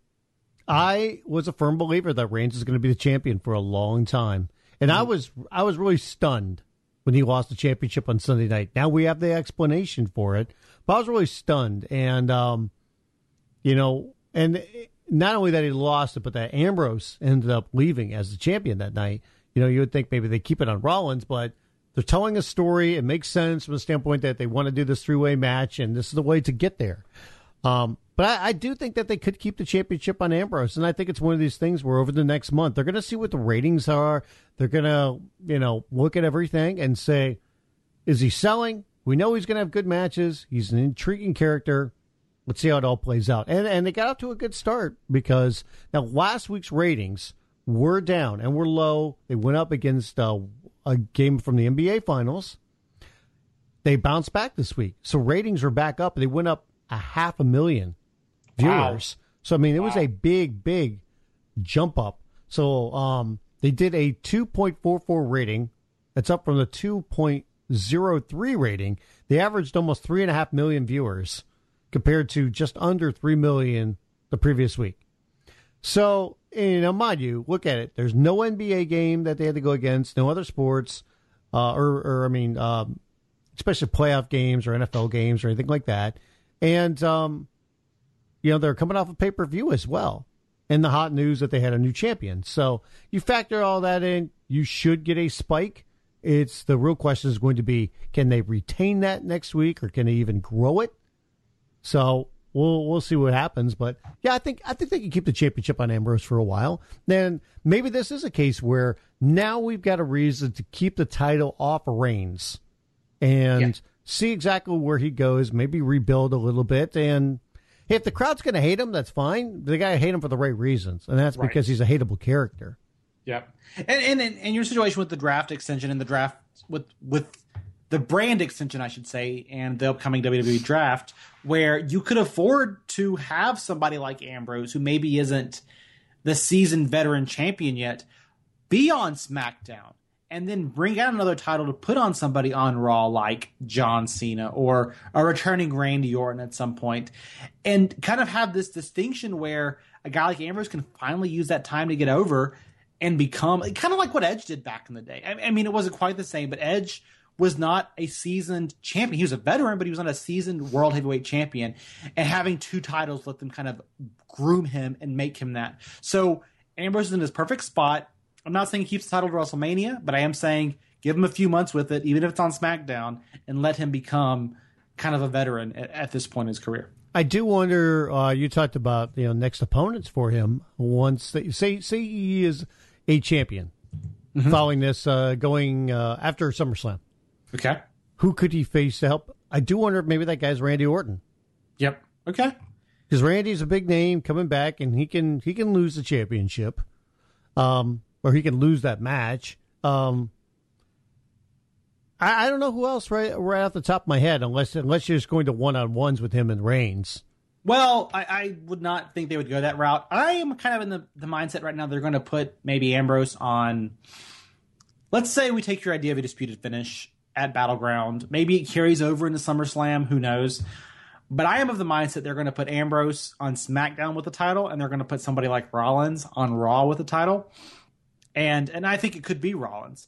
I was a firm believer that Reigns is going to be the champion for a long time. And mm-hmm. I was, I was really stunned when he lost the championship on Sunday night. Now we have the explanation for it, but I was really stunned. And, um, you know, and not only that he lost it, but that Ambrose ended up leaving as the champion that night. You know, you would think maybe they keep it on Rollins, but they're telling a story. It makes sense from the standpoint that they want to do this three-way match, and this is the way to get there. Um, but I, I do think that they could keep the championship on Ambrose, and I think it's one of these things where over the next month, they're going to see what the ratings are. They're going to, you know, look at everything and say, is he selling? We know he's going to have good matches. He's an intriguing character. Let's see how it all plays out. And and they got off to a good start because now last week's ratings were down and were low. They went up against uh, a game from the N B A Finals. They bounced back this week. So ratings are back up. They went up a half a million viewers. Wow. So, I mean, it wow. was a big, big jump up. So um, they did a two point four four rating. That's up from the two point oh three rating. They averaged almost three and a half million viewers compared to just under three million the previous week. So, you know, mind you, look at it. There's no N B A game that they had to go against, no other sports, uh, or, or, I mean, um, especially playoff games or N F L games or anything like that. And, um, you know, they're coming off of pay-per-view as well. And the hot news that they had a new champion. So you factor all that in, you should get a spike. It's the real question is going to be, can they retain that next week or can they even grow it? So we'll we'll see what happens. But yeah, I think I think they can keep the championship on Ambrose for a while. Then maybe this is a case where now we've got a reason to keep the title off Reigns and yeah. see exactly where he goes, maybe rebuild a little bit. And hey, if the crowd's going to hate him, that's fine. They got to hate him for the right reasons. And that's right. Because he's a hateable character. Yeah. And, and and your situation with the draft extension and the draft with with the brand extension, I should say, and the upcoming W W E draft, where you could afford to have somebody like Ambrose, who maybe isn't the seasoned veteran champion yet, be on SmackDown and then bring out another title to put on somebody on Raw like John Cena or a returning Randy Orton at some point, and kind of have this distinction where a guy like Ambrose can finally use that time to get over and become kind of like what Edge did back in the day. I, I mean, it wasn't quite the same, but Edge was not a seasoned champion. He was a veteran, but he was not a seasoned world heavyweight champion. And having two titles let them kind of groom him and make him that. So Ambrose is in his perfect spot. I'm not saying he keeps the title to WrestleMania, but I am saying give him a few months with it, even if it's on SmackDown, and let him become kind of a veteran at, at this point in his career. I do wonder, uh, you talked about, you know, next opponents for him once they say, say he is a champion mm-hmm. following this, uh, going uh, after SummerSlam. Okay. Who could he face to help? I do wonder if maybe that guy's Randy Orton. Yep. Okay. Because Randy's a big name coming back, and he can he can lose the championship, um, or he can lose that match. Um, I, I don't know who else right right off the top of my head, unless unless you're just going to one on ones with him and Reigns. Well, I, I would not think they would go that route. I am kind of in the, the mindset right now they're going to put maybe Ambrose on. Let's say we take your idea of a disputed finish at Battleground. Maybe it carries over into SummerSlam. Who knows? But I am of the mindset they're going to put Ambrose on SmackDown with the title, and they're going to put somebody like Rollins on Raw with the title. And and I think it could be Rollins.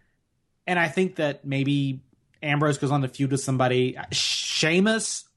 And I think that maybe Ambrose goes on to feud with somebody, Sheamus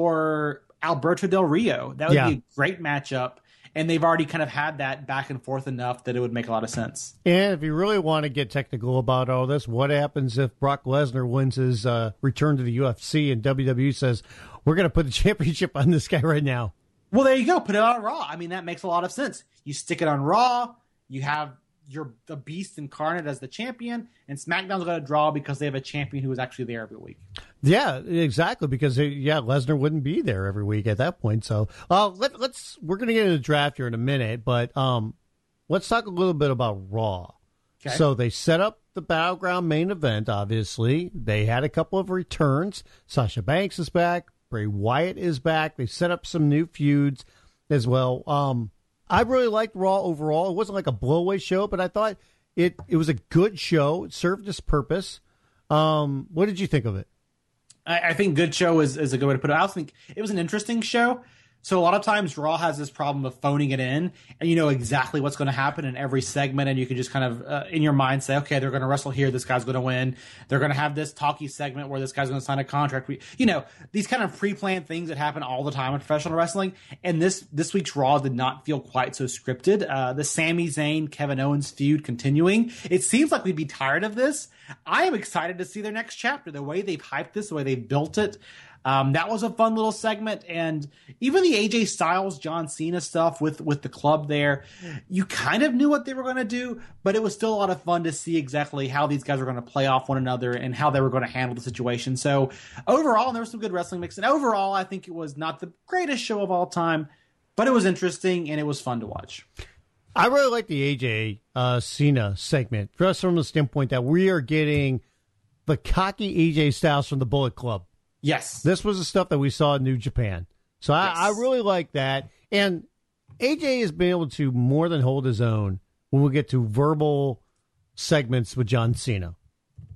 or Alberto Del Rio. That would yeah. be a great matchup. And they've already kind of had that back and forth enough that it would make a lot of sense. And if you really want to get technical about all this, what happens if Brock Lesnar wins his uh, return to the U F C and W W E says, we're going to put the championship on this guy right now? Well, there you go. Put it on Raw. I mean, that makes a lot of sense. You stick it on Raw. You have your the Beast incarnate as the champion, and SmackDown's going to draw because they have a champion who is actually there every week. Yeah, exactly. Because yeah, Lesnar wouldn't be there every week at that point. So uh, let, let's we're going to get into the draft here in a minute, but um, let's talk a little bit about Raw. Okay. So they set up the Battleground main event. Obviously, they had a couple of returns. Sasha Banks is back. Bray Wyatt is back. They set up some new feuds as well. Um, I really liked Raw overall. It wasn't like a blowaway show, but I thought it it was a good show. It served its purpose. Um, what did you think of it? I, I think good show is, is a good way to put it. I also think it was an interesting show. So a lot of times Raw has this problem of phoning it in, and you know exactly what's going to happen in every segment, and you can just kind of, uh, in your mind, say, okay, they're going to wrestle here, this guy's going to win. They're going to have this talky segment where this guy's going to sign a contract. We, you know, these kind of pre-planned things that happen all the time in professional wrestling, and this this week's Raw did not feel quite so scripted. Uh, the Sami Zayn, Kevin Owens feud continuing. It seems like we'd be tired of this. I am excited to see their next chapter, the way they've hyped this, the way they've built it. Um, that was a fun little segment, and even the A J Styles, John Cena stuff with, with the club there, you kind of knew what they were going to do, but it was still a lot of fun to see exactly how these guys were going to play off one another and how they were going to handle the situation. So overall, there was some good wrestling mix, and overall, I think it was not the greatest show of all time, but it was interesting and it was fun to watch. I really like the A J uh, Cena segment, just from the standpoint that we are getting the cocky A J Styles from the Bullet Club. Yes. This was the stuff that we saw in New Japan. So I, yes. I really like that. And A J has been able to more than hold his own when we get to verbal segments with John Cena.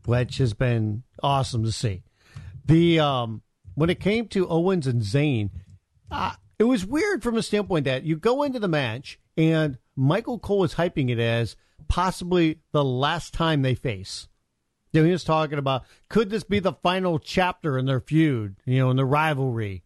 which has been awesome to see. The um, when it came to Owens and Zayn, uh, it was weird from a standpoint that you go into the match and Michael Cole was hyping it as possibly the last time they face. You know, he was talking about, could this be the final chapter in their feud, you know, in the rivalry?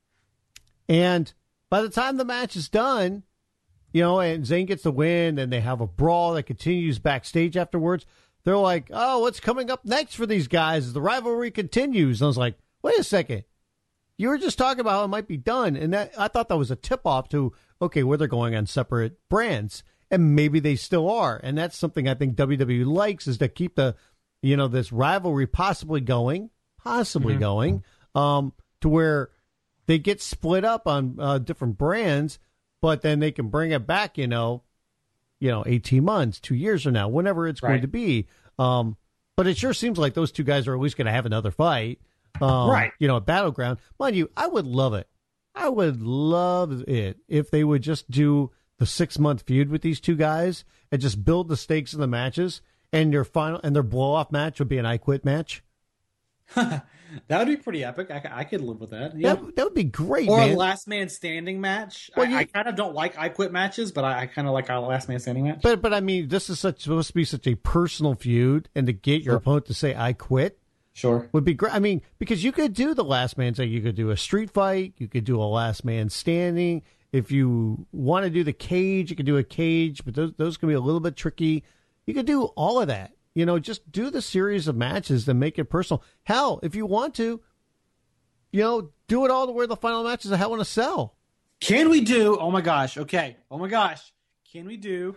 And by the time the match is done, you know, and Zayn gets the win and they have a brawl that continues backstage afterwards, they're like, oh, what's coming up next for these guys as the rivalry continues? And I was like, wait a second. You were just talking about how it might be done. And that I thought that was a tip-off to, okay, where they're going on separate brands. And maybe they still are. And that's something I think W W E likes, is to keep the, you know, this rivalry possibly going, possibly mm-hmm. going, um, to where they get split up on uh, different brands, but then they can bring it back, you know, you know, eighteen months, two years from now, whenever it's right. going to be. Um, but it sure seems like those two guys are at least going to have another fight. Um, right. You know, a Battleground. Mind you, I would love it. I would love it if they would just do the six-month feud with these two guys and just build the stakes in the matches, and your final and their blow-off match would be an I Quit match. That would be pretty epic. I, I could live with that. Yeah. That, that would be great, or man. a last man standing match. Well, I, you, I kind of don't like I Quit matches, but I, I kind of like our last man standing match. But but I mean, this is such supposed to be such a personal feud, and to get your sure. opponent to say I quit, sure, would be great. I mean, because you could do the last man saying, you could do a street fight, you could do a last man standing. If you want to do the cage, you could do a cage, but those those can be a little bit tricky. You could do all of that. You know, just do the series of matches and make it personal. Hell, if you want to, you know, do it all to where the final match is a Hell in a Cell. Can we do, oh my gosh, okay, oh my gosh, can we do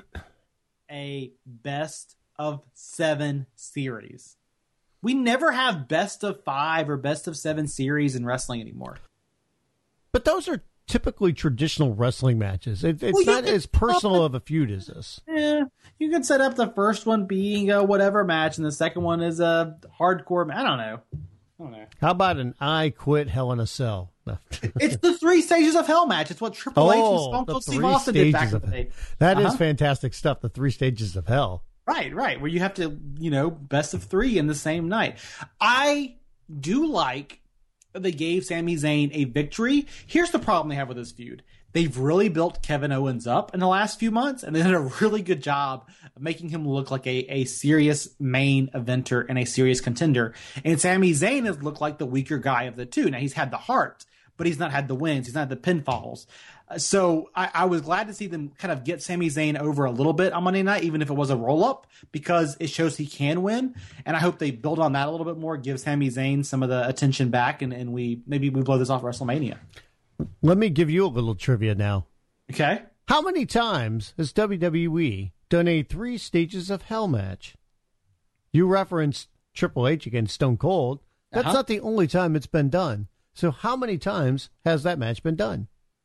a best of seven series? We never have best of five or best of seven series in wrestling anymore. But those are typically traditional wrestling matches. It, it's well, not as personal of a feud as this. Yeah, you could set up the first one being a whatever match, and the second one is a hardcore match. I don't know. I don't know. How about an I Quit Hell in a Cell? It's the three stages of hell match. It's what Triple oh, H and Stone Cold Steve Austin did back in the day. That uh-huh. is fantastic stuff. The three stages of hell. Right, right. Where you have to, you know, best of three in the same night. I do like they gave Sami Zayn a victory. Here's the problem they have with this feud. They've really built Kevin Owens up in the last few months, and they did a really good job of making him look like a, a serious main eventer and a serious contender. And Sami Zayn has looked like the weaker guy of the two. Now, he's had the heart, but he's not had the wins. He's not had the pinfalls. So I, I was glad to see them kind of get Sami Zayn over a little bit on Monday night, even if it was a roll-up, because it shows he can win. And I hope they build on that a little bit more, give Sami Zayn some of the attention back, and, and we maybe we blow this off WrestleMania. Let me give you a little trivia now. Okay. How many times has W W E done a three stages of hell match? You referenced Triple H against Stone Cold. That's uh-huh. not the only time it's been done. So how many times has that match been done?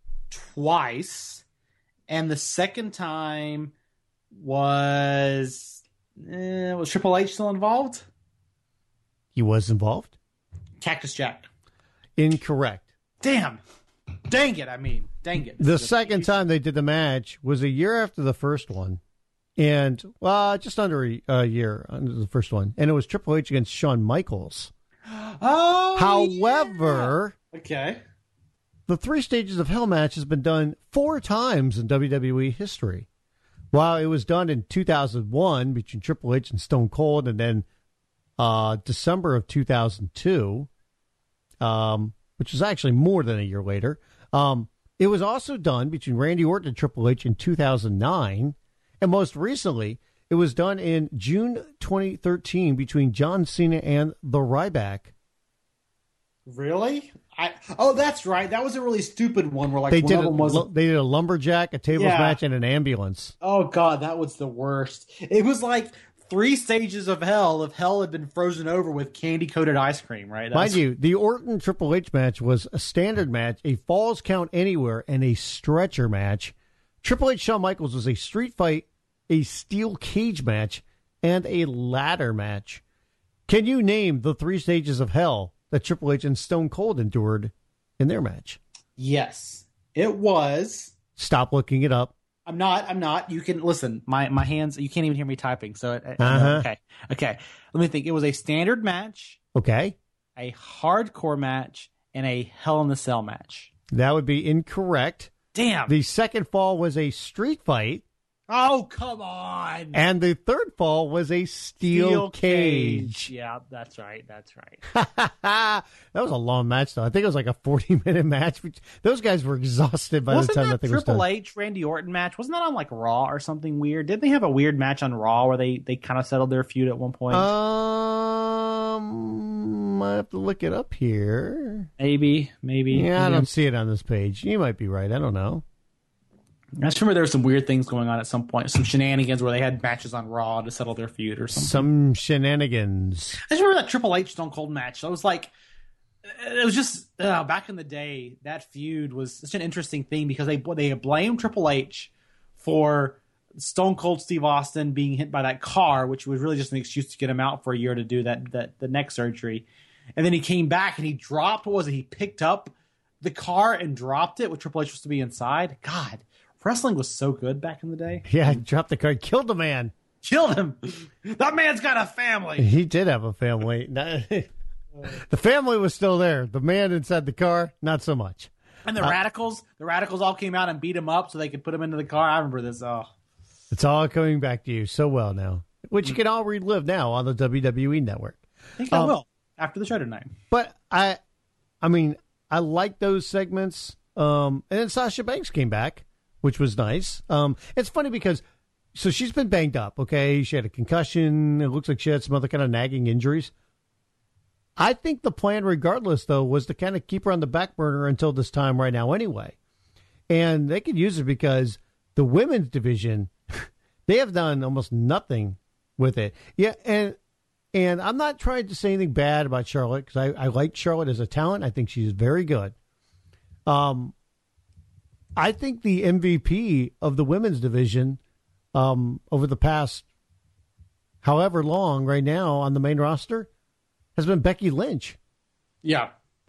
Twice, and the second time was eh, was Triple H still involved? He was involved. Cactus Jack. Incorrect. Damn. Dang it, I mean, dang it. The second time they did the match was a year after the first one, and well, just under a, a year under the first one, and it was Triple H against Shawn Michaels. Oh, however, yeah. Okay. The three stages of hell match has been done four times in W W E history. While it was done in two thousand one between Triple H and Stone Cold, and then uh, December of two thousand two, um, which was actually more than a year later, um, it was also done between Randy Orton and Triple H in two thousand nine, and most recently, it was done in June twenty thirteen between John Cena and the Ryback. Really? I, oh, that's right. That was a really stupid one where like they one did of them was a, they did a lumberjack, a tables yeah. match, and an ambulance. Oh God, that was the worst. It was like three stages of hell if hell had been frozen over with candy coated ice cream, right? That's... Mind you, the Orton Triple H match was a standard match, a falls count anywhere, and a stretcher match. Triple H Shawn Michaels was a street fight, a steel cage match, and a ladder match. Can you name the three stages of hell that Triple H and Stone Cold endured in their match? Yes. It was... Stop looking it up. I'm not. I'm not. You can listen. My my hands. You can't even hear me typing. So it, Uh-huh. okay. Okay. Let me think. It was a standard match, Okay. a hardcore match, and a Hell in the Cell match. That would be incorrect. Damn. The second fall was a street fight, oh come on. and the third fall was a steel, Steel cage. Yeah, that's right. That's right. That was a long match, though. I think it was like a forty-minute match. Those guys were exhausted by Wasn't the time that that thing was done. Triple H Randy Orton match? Wasn't that on like Raw or something weird? Didn't they have a weird match on Raw where they, they kind of settled their feud at one point? Um, I have to look it up here. maybe, maybe. Yeah, I maybe don't see it on this page. You might be right. I don't know. I just remember there were some weird things going on at some point, some shenanigans where they had matches on Raw to settle their feud or something. Some shenanigans. I just remember that Triple H Stone Cold match. I was like, it was just uh, back in the day. That feud was such an interesting thing because they they blamed Triple H for Stone Cold Steve Austin being hit by that car, which was really just an excuse to get him out for a year to do that that the neck surgery. And then he came back and he dropped. What was it? He picked up the car and dropped it with Triple H supposed to be inside. God. Wrestling was so good back in the day. Yeah, he dropped the card, killed the man. Killed him. That man's got a family. He did have a family. The family was still there. The man inside the car, not so much. And the uh, radicals, the radicals all came out and beat him up so they could put him into the car. I remember this. Oh, it's all coming back to you so well now, which you can all relive now on the W W E Network. I think um, I will after the show tonight. But I, I mean, I like those segments. Um, and then Sasha Banks came back, which was nice. Um, it's funny because, so she's been banged up, okay? She had a concussion. It looks like she had some other kind of nagging injuries. I think the plan, regardless, though, was to kind of keep her on the back burner until this time right now anyway. And they could use it because the women's division, they have done almost nothing with it. Yeah, and and I'm not trying to say anything bad about Charlotte because I, I like Charlotte as a talent. I think she's very good. Um. I think the M V P of the women's division um, over the past however long right now on the main roster has been Becky Lynch. Yeah.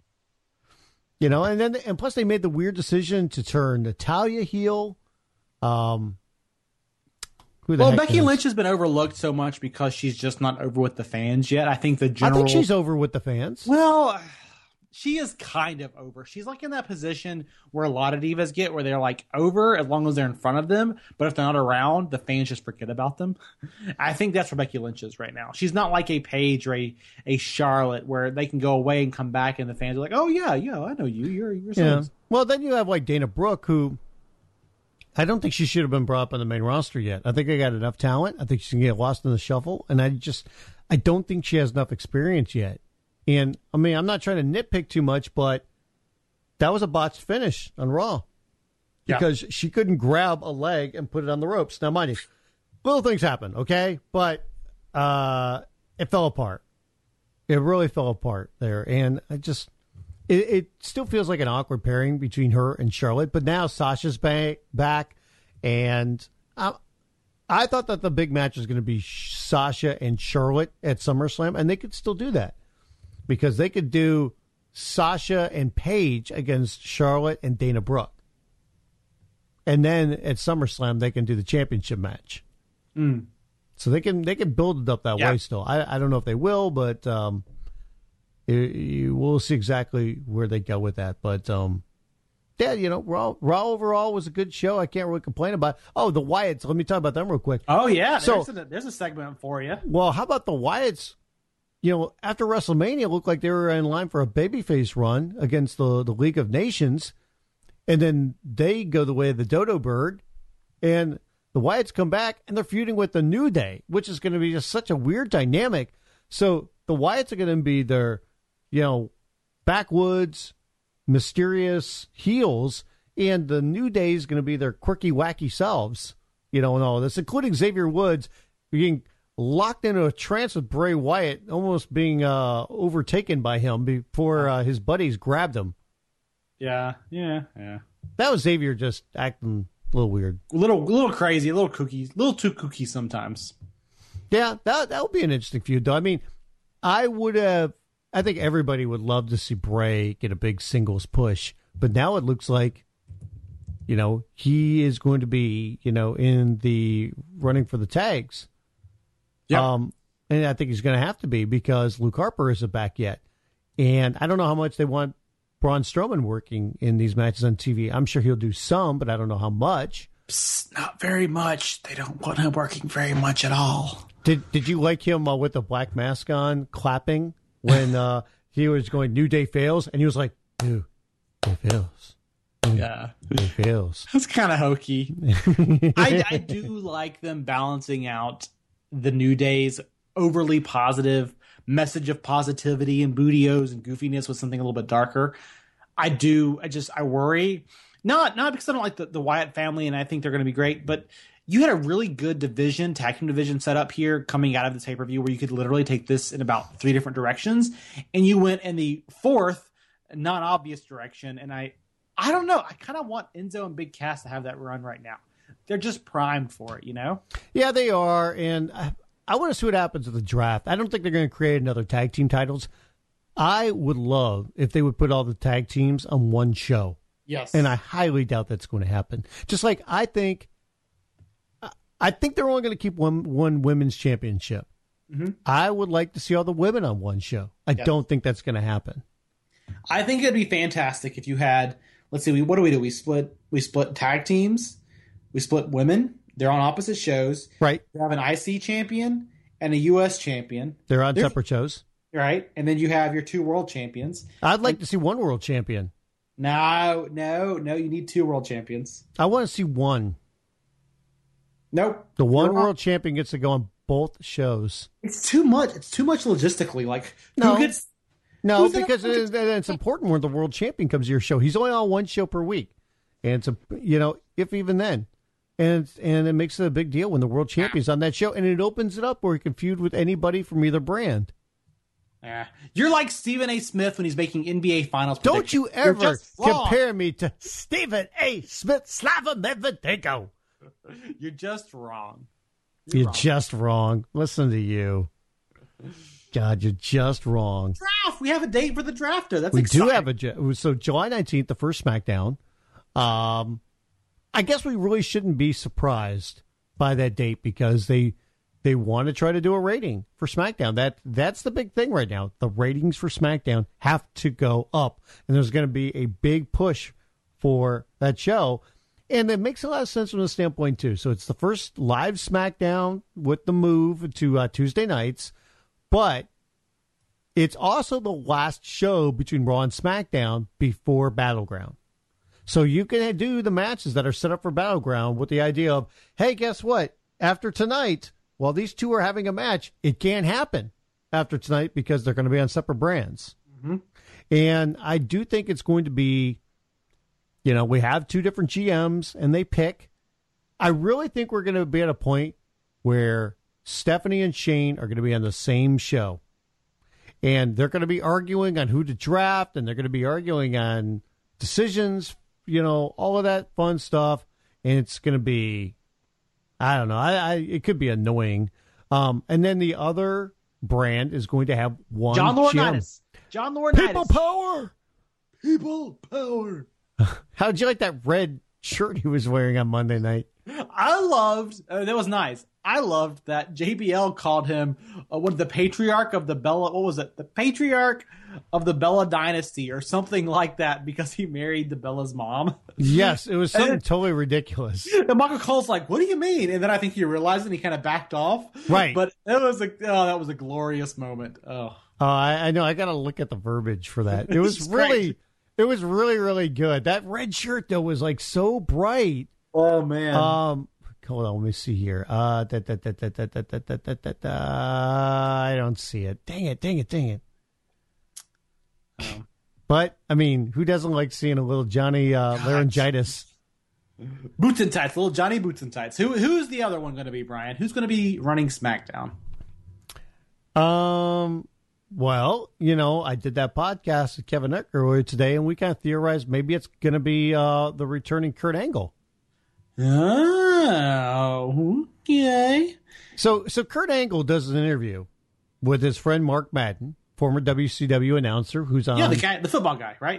You know, and then and plus they made the weird decision to turn Natalya heel. Um, who the well, heck Becky is? Lynch has been overlooked so much because she's just not over with the fans yet. I think the general... I think she's over with the fans. Well... She is kind of over. She's like in that position where a lot of divas get, where they're like over as long as they're in front of them, but if they're not around, the fans just forget about them. I think that's where Becky Lynch is right now. She's not like a Paige or a, a Charlotte where they can go away and come back and the fans are like, "Oh yeah, yeah, I know you. You're you're." Yeah. Well, then you have like Dana Brooke, who I don't think she should have been brought up on the main roster yet. I think they got enough talent. I think she's gonna get lost in the shuffle, and I just I don't think she has enough experience yet. And, I mean, I'm not trying to nitpick too much, but that was a botched finish on Raw. Because yeah. she couldn't grab a leg and put it on the ropes. Now, mind you, little things happen, okay? But uh, it fell apart. It really fell apart there. And I just, it, it still feels like an awkward pairing between her and Charlotte. But now Sasha's back, back and I, I thought that the big match was going to be Sasha and Charlotte at SummerSlam, and they could still do that. Because they could do Sasha and Paige against Charlotte and Dana Brooke. And then at SummerSlam, they can do the championship match. Mm. So they can they can build it up that yeah. way still. I, I don't know if they will, but um, you, you, we'll see exactly where they go with that. But, um, yeah, you know, Raw, Raw overall was a good show. I can't really complain about it. Oh, the Wyatts. Let me talk about them real quick. Oh, yeah. So, there's, a, there's a segment for you. Well, how about the Wyatts? You know, after WrestleMania, it looked like they were in line for a babyface run against the, the League of Nations. And then they go the way of the Dodo Bird. And the Wyatts come back, and they're feuding with the New Day, which is going to be just such a weird dynamic. So the Wyatts are going to be their, you know, backwoods, mysterious heels. And the New Day is going to be their quirky, wacky selves, you know, and all this, including Xavier Woods being locked into a trance with Bray Wyatt, almost being uh, overtaken by him before uh, his buddies grabbed him. Yeah, yeah, yeah. That was Xavier just acting a little weird. A little, little crazy, a little kooky, a little too kooky sometimes. Yeah, that that would be an interesting feud, though. I mean, I would have, I think everybody would love to see Bray get a big singles push, but now it looks like you know, he is going to be, you know, in the running for the tags. Yeah. Um, and I think he's going to have to be because Luke Harper isn't back yet. And I don't know how much they want Braun Strowman working in these matches on T V. I'm sure he'll do some, but I don't know how much. Psst, not very much. They don't want him working very much at all. Did Did you like him uh, with the black mask on, clapping when uh, he was going New Day fails, and he was like, New Day fails. Yeah, New Day fails. That's kind of hokey. I, I do like them balancing out the New Day's overly positive message of positivity and bootios and goofiness with something a little bit darker. I do. I just I worry. Not not because I don't like the, the Wyatt family and I think they're going to be great, but you had a really good division, tag team division set up here coming out of this pay-per-view where you could literally take this in about three different directions, and you went in the fourth, non-obvious direction, and I I don't know. I kind of want Enzo and Big Cass to have that run right now. They're just primed for it, you know? Yeah, they are, and I, I want to see what happens with the draft. I don't think they're going to create another tag team titles. I would love if they would put all the tag teams on one show. Yes. And I highly doubt that's going to happen. Just like I think I think they're only going to keep one one women's championship. Mm-hmm. I would like to see all the women on one show. I yes. don't think that's going to happen. I think it'd be fantastic if you had, let's see, we, what do we do? We split we split tag teams. We split women. They're on opposite shows. Right. You have an I C champion and a U S champion. They're on They're, separate shows. Right. And then you have your two world champions. I'd like and, to see one world champion. No, no, no. You need two world champions. I want to see one. Nope. The one You're world wrong. champion gets to go on both shows. It's too much. It's too much logistically. Like, no, who gets, no, because it, it's important when the world champion comes to your show. He's only on one show per week, and it's a, you know, if even then, and and it makes it a big deal when the world champion's on that show, and it opens it up where he can feud with anybody from either brand. Yeah, you're like Stephen A. Smith when he's making N B A Finals. Don't you ever compare me to Stephen A. Smith, Slava Medvedenko. You're just wrong. You're, you're wrong. just wrong. Listen to you. God, you're just wrong. Draft. We have a date for the draft. That's we exciting. do have a so July nineteenth, the first SmackDown. Um, I guess we really shouldn't be surprised by that date because they they want to try to do a rating for SmackDown. That that's the big thing right now. The ratings for SmackDown have to go up, and there's going to be a big push for that show. And it makes a lot of sense from the standpoint, too. So it's the first live SmackDown with the move to uh, Tuesday nights, but it's also the last show between Raw and SmackDown before Battleground. So you can do the matches that are set up for Battleground with the idea of, hey, guess what? After tonight, while these two are having a match, it can't happen after tonight because they're going to be on separate brands. Mm-hmm. And I do think it's going to be, you know, we have two different G Ms and they pick. I really think we're going to be at a point where Stephanie and Shane are going to be on the same show. And they're going to be arguing on who to draft, and they're going to be arguing on decisions, you know, all of that fun stuff. And it's going to be, I don't know, I, I it could be annoying. Um, and then the other brand is going to have one John Laurinaitis. John Laurinaitis. People power. People power. How'd you like that red shirt he was wearing on Monday night? I loved, uh, that was nice. I loved that J B L called him uh, what the patriarch of the Bella, what was it? The patriarch of the Bella dynasty or something like that because he married the Bella's mom. Yes, it was something then, totally ridiculous. And Michael Cole's like, what do you mean? And then I think he realized it and he kind of backed off. Right. But it was a, oh, that was a glorious moment. Oh, uh, I, I know. I got to look at the verbiage for that. It was really, it was really, really good. That red shirt, though, was like so bright. Oh, man. Um, hold on, let me see here. Uh, da, da, da, da, da, da, da, da, da, da, da. I don't see it. Dang it, dang it, dang it. Um, but, I mean, who doesn't like seeing a little Johnny uh, laryngitis? Boots and tights, little Johnny Boots and tights. Who, who's the other one going to be, Brian? Who's going to be running SmackDown? Um, well, you know, I did that podcast with Kevin Eck earlier today, and we kind of theorized maybe it's going to be uh, the returning Kurt Angle. Oh, okay. So, so Kurt Angle does an interview with his friend Mark Madden, former W C W announcer, who's on. Yeah, the guy, the football guy, right?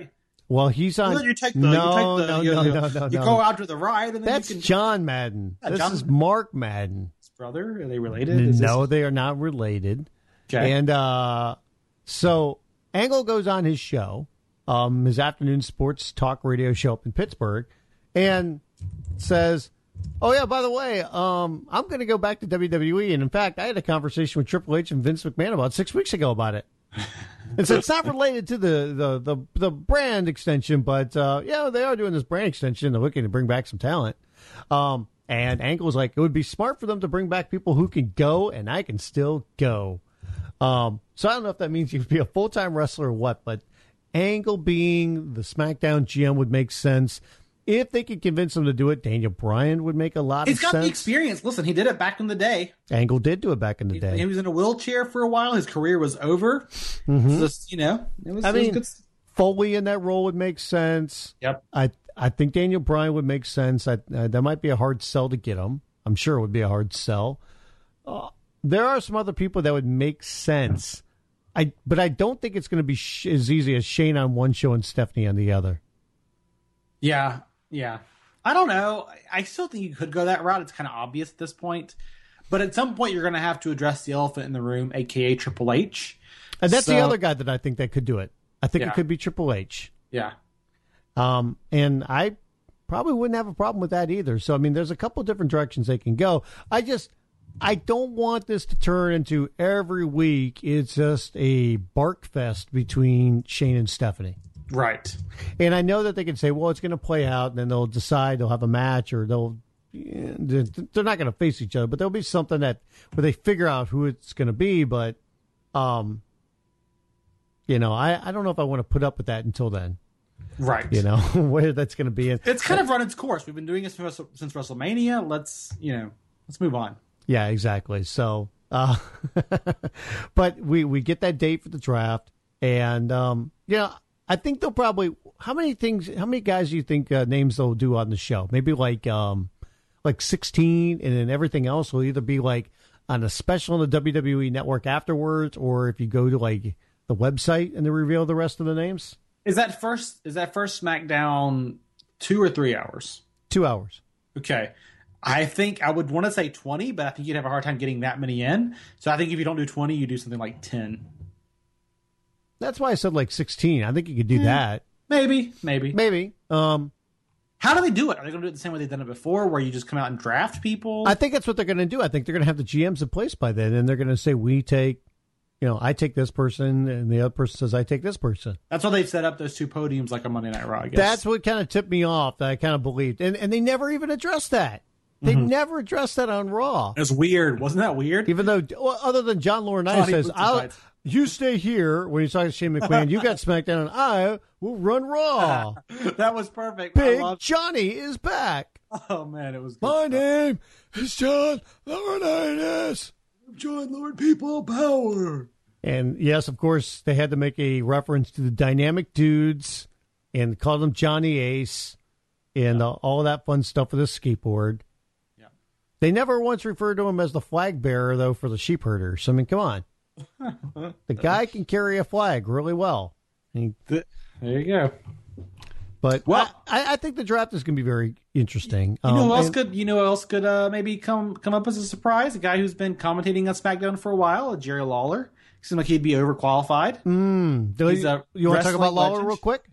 Well, he's on. Well, you take the, no, you take the, no, you, no, you, no, no, you no. go out to the right, and then That's you can. John Madden. Yeah, this John- is Mark Madden. His brother? Are they related? Is No, this... they are not related. Okay. And uh, so Angle goes on his show, um, his afternoon sports talk radio show up in Pittsburgh, and says, "Oh yeah, by the way, um, I'm going to go back to W W E, and in fact, I had a conversation with Triple H and Vince McMahon about six weeks ago about it." And so it's not related to the the the, the brand extension, but uh, yeah, they are doing this brand extension. They're looking to bring back some talent. Um, and Angle's like, it would be smart for them to bring back people who can go, and I can still go. Um, so I don't know if that means you'd be a full time wrestler or what, but Angle being the SmackDown G M would make sense. If they could convince him to do it, Daniel Bryan would make a lot He's of got sense. the experience. Listen, he did it back in the day. Angle did do it back in the He, day. he was in a wheelchair for a while. His career was over. Mhm. Just, you know, it was, I it was mean, good. Foley in that role would make sense. Yep. I I think Daniel Bryan would make sense. I, uh, that might be a hard sell to get him. I'm sure it would be a hard sell. Uh, there are some other people that would make sense. I but I don't think it's going to be sh- as easy as Shane on one show and Stephanie on the other. Yeah, yeah. I don't know. I still think you could go that route. It's kind of obvious at this point. But at some point, you're going to have to address the elephant in the room, a k a. Triple H. And that's So- the other guy that I think that could do it. I think Yeah. it could be Triple H. Yeah. Um, and I probably wouldn't have a problem with that either. So, I mean, there's a couple different directions they can go. I just, I don't want this to turn into every week it's just a bark fest between Shane and Stephanie. Right. And I know that they can say, well, it's going to play out, and then they'll decide they'll have a match, or they'll, they're not going to face each other, but there'll be something that where they figure out who it's going to be. But, um, you know, I, I don't know if I want to put up with that until then. Right. You know, where that's going to be. In. It's kind of run its course. We've been doing this since since WrestleMania. Let's, you know, let's move on. Yeah, exactly. So, uh, but we, we get that date for the draft, and, um, you know, I think they'll probably, how many things, how many guys do you think uh, names they'll do on the show? Maybe like, um, like sixteen, and then everything else will either be like on a special on the W W E network afterwards, or if you go to like the website and they reveal the rest of the names. Is that first, is that first SmackDown two or three hours? Two hours. Okay. I think I would want to say twenty, but I think you'd have a hard time getting that many in. So I think if you don't do twenty, you do something like ten. That's why I said like sixteen. I think you could do Yeah. that. Maybe, maybe. Maybe. Um, How do they do it? Are they going to do it the same way they've done it before, where you just come out and draft people? I think that's what they're going to do. I think they're going to have the G Ms in place by then, and they're going to say, we take, you know, I take this person, and the other person says, I take this person. That's why they've set up those two podiums like a Monday Night Raw, I guess. That's what kind of tipped me off, that I kind of believed. And and they never even addressed that. They Mm-hmm. never addressed that on Raw. It's weird. Wasn't that weird? Even though, well, other than John Laurinaitis Johnny says, Boots' I'll, bites. you stay here when he's talking to Shane McMahon, you got SmackDown, and I will run Raw. That was perfect. I Big loved- Johnny is back. Oh, man, it was good. My name is John Laurinaitis. John Lord People Power. And yes, of course, they had to make a reference to the Dynamic Dudes and call them Johnny Ace and uh, all that fun stuff with his skateboard. Yeah. They never once referred to him as the flag bearer, though, for the sheep herders. I mean, come on. The guy can carry a flag really well. He, There you go. but Well- I, I think the draft is going to be very interesting. You know Um, who else and- could? You know who else could uh, maybe come come up as a surprise? A guy who's been commentating on SmackDown for a while, Jerry Lawler. Seemed like he'd be overqualified. Mm, do He's you a you want to talk about wrestling Lawler legend. real quick?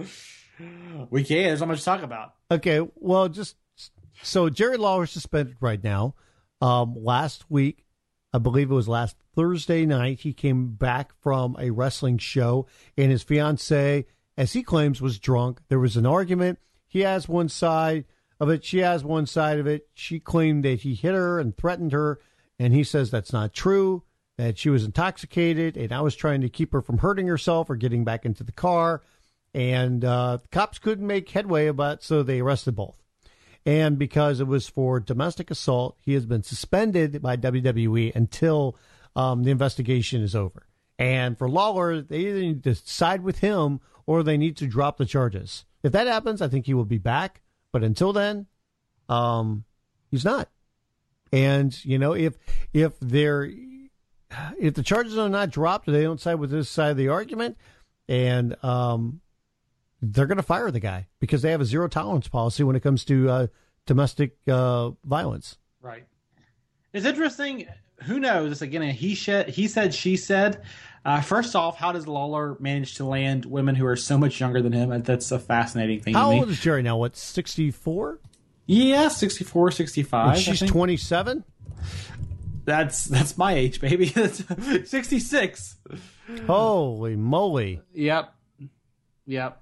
We can. There's not much to talk about. Okay, well, just so Jerry Lawler's suspended right now. Um, last week, I believe it was last Thursday night, he came back from a wrestling show, and his fiancee, as he claims, was drunk. There was an argument. He has one side of it. She has one side of it. She claimed that he hit her and threatened her, and he says that's not true, that she was intoxicated, and I was trying to keep her from hurting herself or getting back into the car. And uh, the cops couldn't make headway about, so they arrested both. And because it was for domestic assault, he has been suspended by W W E until um, the investigation is over. And for Lawler, they either need to side with him or they need to drop the charges. If that happens, I think he will be back. But until then, um, he's not. And you know, if if they're if the charges are not dropped, or they don't side with this side of the argument, and um, they're going to fire the guy because they have a zero tolerance policy when it comes to uh, domestic uh, violence. Right. It's interesting. Who knows? It's again a he said, he said, she said. Uh, first off, how does Lawler manage to land women who are so much younger than him? That's a fascinating thing. How to me. old is Jerry now? What, sixty-four? Yeah, sixty-four, sixty-five. And she's twenty-seven? That's that's my age, baby. That's sixty-six. Holy moly. Yep. Yep.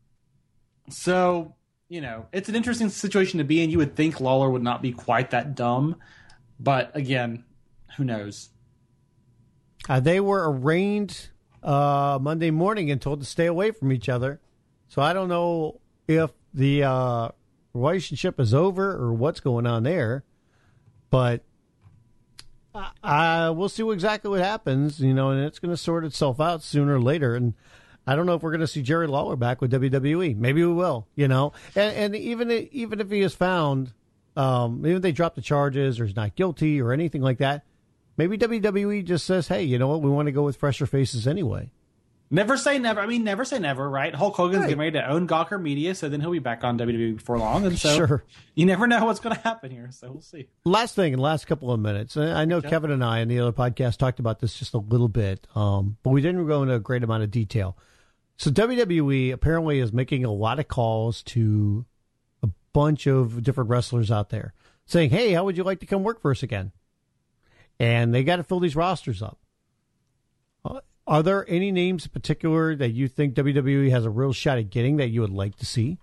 So, you know, it's an interesting situation to be in. You would think Lawler would not be quite that dumb. But again, who knows? Uh, they were arraigned uh, Monday morning and told to stay away from each other. So I don't know if the uh, relationship is over or what's going on there. But I, I we'll see exactly what happens, you know, and it's going to sort itself out sooner or later. And I don't know if we're going to see Jerry Lawler back with W W E. Maybe we will, you know. And, and even even if he is found, um, even if they drop the charges or he's not guilty or anything like that, maybe W W E just says, hey, you know what, we want to go with fresher faces anyway. Never say never. I mean, never say never, right? Hulk Hogan's Right. getting ready to own Gawker Media, so then he'll be back on W W E before long. And so Sure. you never know what's going to happen here, so we'll see. Last thing, in the last couple of minutes, and I know Okay. Kevin and I in the other podcast talked about this just a little bit, um, but we didn't go into a great amount of detail. So W W E apparently is making a lot of calls to a bunch of different wrestlers out there saying, hey, how would you like to come work for us again? And they got to fill these rosters up. Uh, are there any names in particular that you think W W E has a real shot at getting that you would like to see?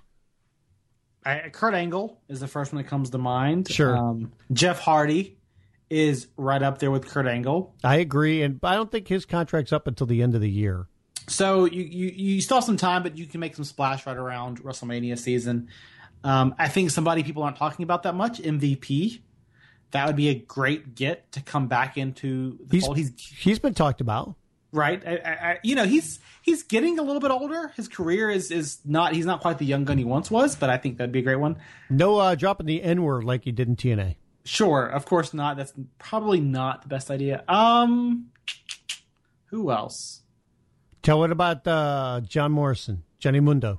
I, Kurt Angle is the first one that comes to mind. Sure. Um, Jeff Hardy is right up there with Kurt Angle. I agree, and I don't think his contract's up until the end of the year. So you, you, you still have some time, but you can make some splash right around WrestleMania season. Um, I think somebody people aren't talking about that much, M V P. That would be a great get to come back into the He's, fold. He's he's been talked about. right. I, I, I, you know, he's he's getting a little bit older. His career is is not. He's not quite the young gun he once was, but I think that'd be a great one. No uh, dropping the N word like he did in T N A. Sure, of course not. That's probably not the best idea. Um, who else? Tell it about uh, John Morrison, Johnny Mundo.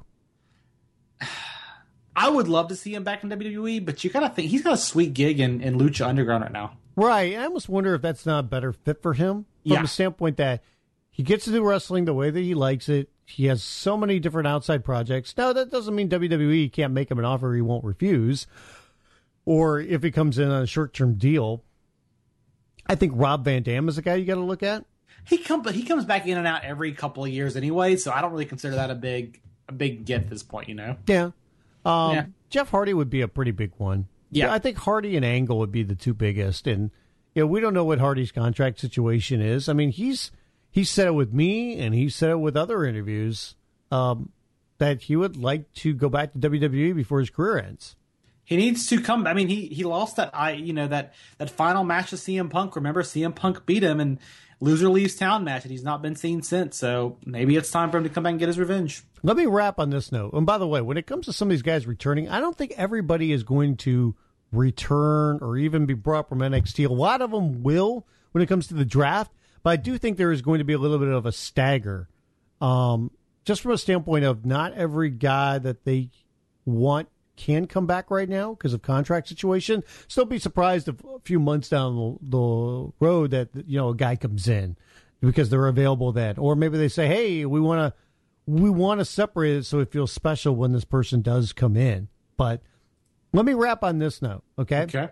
I would love to see him back in W W E, but you gotta think he's got a sweet gig in, in Lucha Underground right now. Right. I almost wonder if that's not a better fit for him from Yeah. the standpoint that he gets to do wrestling the way that he likes it. He has so many different outside projects. Now, that doesn't mean W W E can't make him an offer he won't refuse, or if he comes in on a short-term deal. I think Rob Van Dam is a guy you got to look at. He come, but he comes back in and out every couple of years anyway, so I don't really consider that a big a big get at this point. You know? Yeah. Um, Yeah. Jeff Hardy would be a pretty big one. Yeah. I think Hardy and Angle would be the two biggest. And you know, we don't know what Hardy's contract situation is. I mean, he's he's said it with me, and he said it with other interviews, um, that he would like to go back to W W E before his career ends. He needs to come. I mean, he he lost that I you know that that final match to C M Punk. Remember, C M Punk beat him, and loser leaves town match, and he's not been seen since. So maybe it's time for him to come back and get his revenge. Let me wrap on this note. And by the way, when it comes to some of these guys returning, I don't think everybody is going to return or even be brought from N X T. A lot of them will when it comes to the draft, but I do think there is going to be a little bit of a stagger. Um, just from a standpoint of not every guy that they want can come back right now because of contract situation. Still be surprised if a few months down the, the road that, you know, a guy comes in because they're available then. Or maybe they say, hey, we want to we want to separate it so it feels special when this person does come in. But let me wrap on this note, okay? Okay.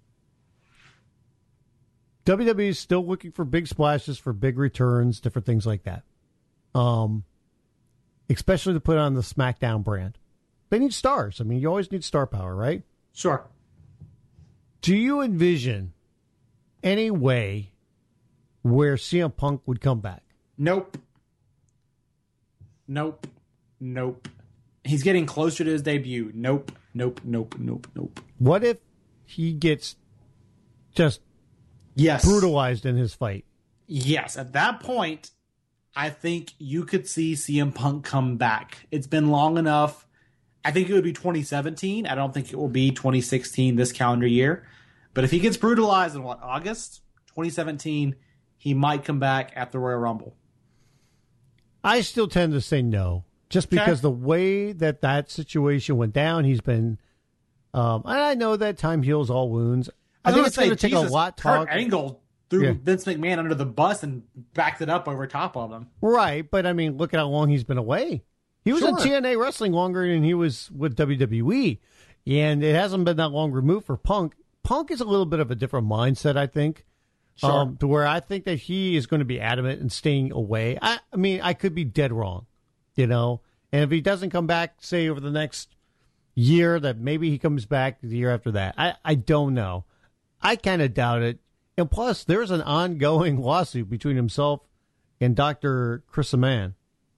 W W E is still looking for big splashes, for big returns, different things like that. Um, especially to put on the SmackDown brand. They need stars. I mean, you always need star power, right? Sure. Do you envision any way where C M Punk would come back? Nope. Nope. Nope. He's getting closer to his debut. Nope. Nope. Nope. Nope. Nope. What if he gets just Yes. brutalized in his fight? Yes. At that point, I think you could see C M Punk come back. It's been long enough. I think it would be twenty seventeen. I don't think it will be twenty sixteen this calendar year. But if he gets brutalized in what, August twenty seventeen, he might come back at the Royal Rumble. I still tend to say no. Just because okay. the way that that situation went down, he's been. Um, and I know that time heals all wounds. I, I think it's going to take a lot. Kurt Angle threw yeah. Vince McMahon under the bus and backed it up over top of him. Right, but I mean, look at how long he's been away. He was sure. in T N A wrestling longer than he was with W W E, and it hasn't been that long removed for Punk. Punk is a little bit of a different mindset, I think, sure. um, to where I think that he is going to be adamant and staying away. I, I mean, I could be dead wrong, you know, and if he doesn't come back, say, over the next year, that maybe he comes back the year after that. I, I don't know. I kind of doubt it. And plus, there's an ongoing lawsuit between himself and Doctor Chris Amann.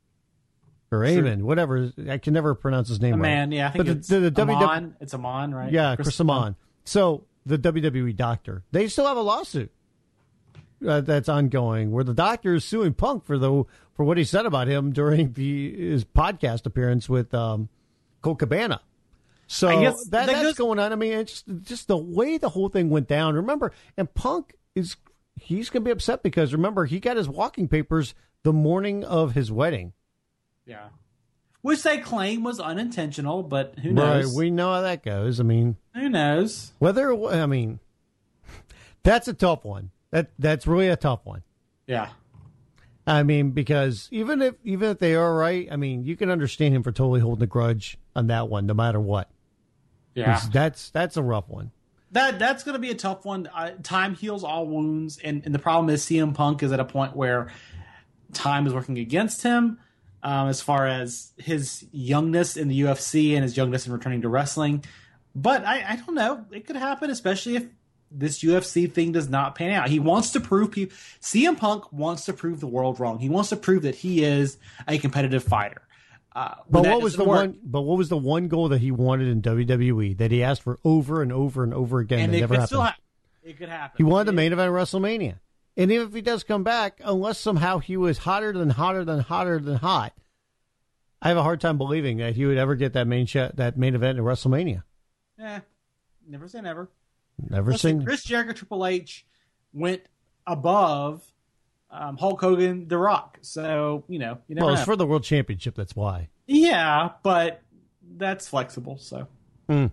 Or Amen, whatever. I can never pronounce his name Amann, right. yeah. I think but it's the, the, the Amann. W W E, it's Amann, right? Yeah, Chris, Chris Amann. So the W W E doctor, they still have a lawsuit uh, that's ongoing where the doctor is suing Punk for the for what he said about him during the his podcast appearance with um, Colt Cabana. So that, that that's goes, going on. I mean, it's just, just the way the whole thing went down. Remember, and Punk is he's going to be upset because remember he got his walking papers the morning of his wedding. Yeah, which they claim was unintentional, but who knows? Right, we know how that goes. I mean, who knows? Whether I mean, that's a tough one. That that's really a tough one. Yeah. I mean, because even if even if they are right, I mean, you can understand him for totally holding a grudge on that one, no matter what. Yeah, that's that's a rough one. That that's going to be a tough one. Uh, time heals all wounds, and, and the problem is C M Punk is at a point where time is working against him, um, as far as his youngness in the U F C and his youngness in returning to wrestling. But I, I don't know. It could happen, especially if this U F C thing does not pan out. He wants to prove people. C M Punk wants to prove the world wrong. He wants to prove that he is a competitive fighter. Uh, but what was the work, one? But what was the one goal that he wanted in W W E that he asked for over and over and over again? And that it never could happened. Still ha- it could happen. He wanted the main event of WrestleMania, and even if he does come back, unless somehow he was hotter than hotter than hotter than hot, I have a hard time believing that he would ever get that main sh- that main event of WrestleMania. Yeah, never say never. Never Listen, seen. Chris Jericho, Triple H went above um, Hulk Hogan, The Rock. So, you know, you never Well, it's know. for the World Championship, that's why. Yeah, but that's flexible, so. Mm.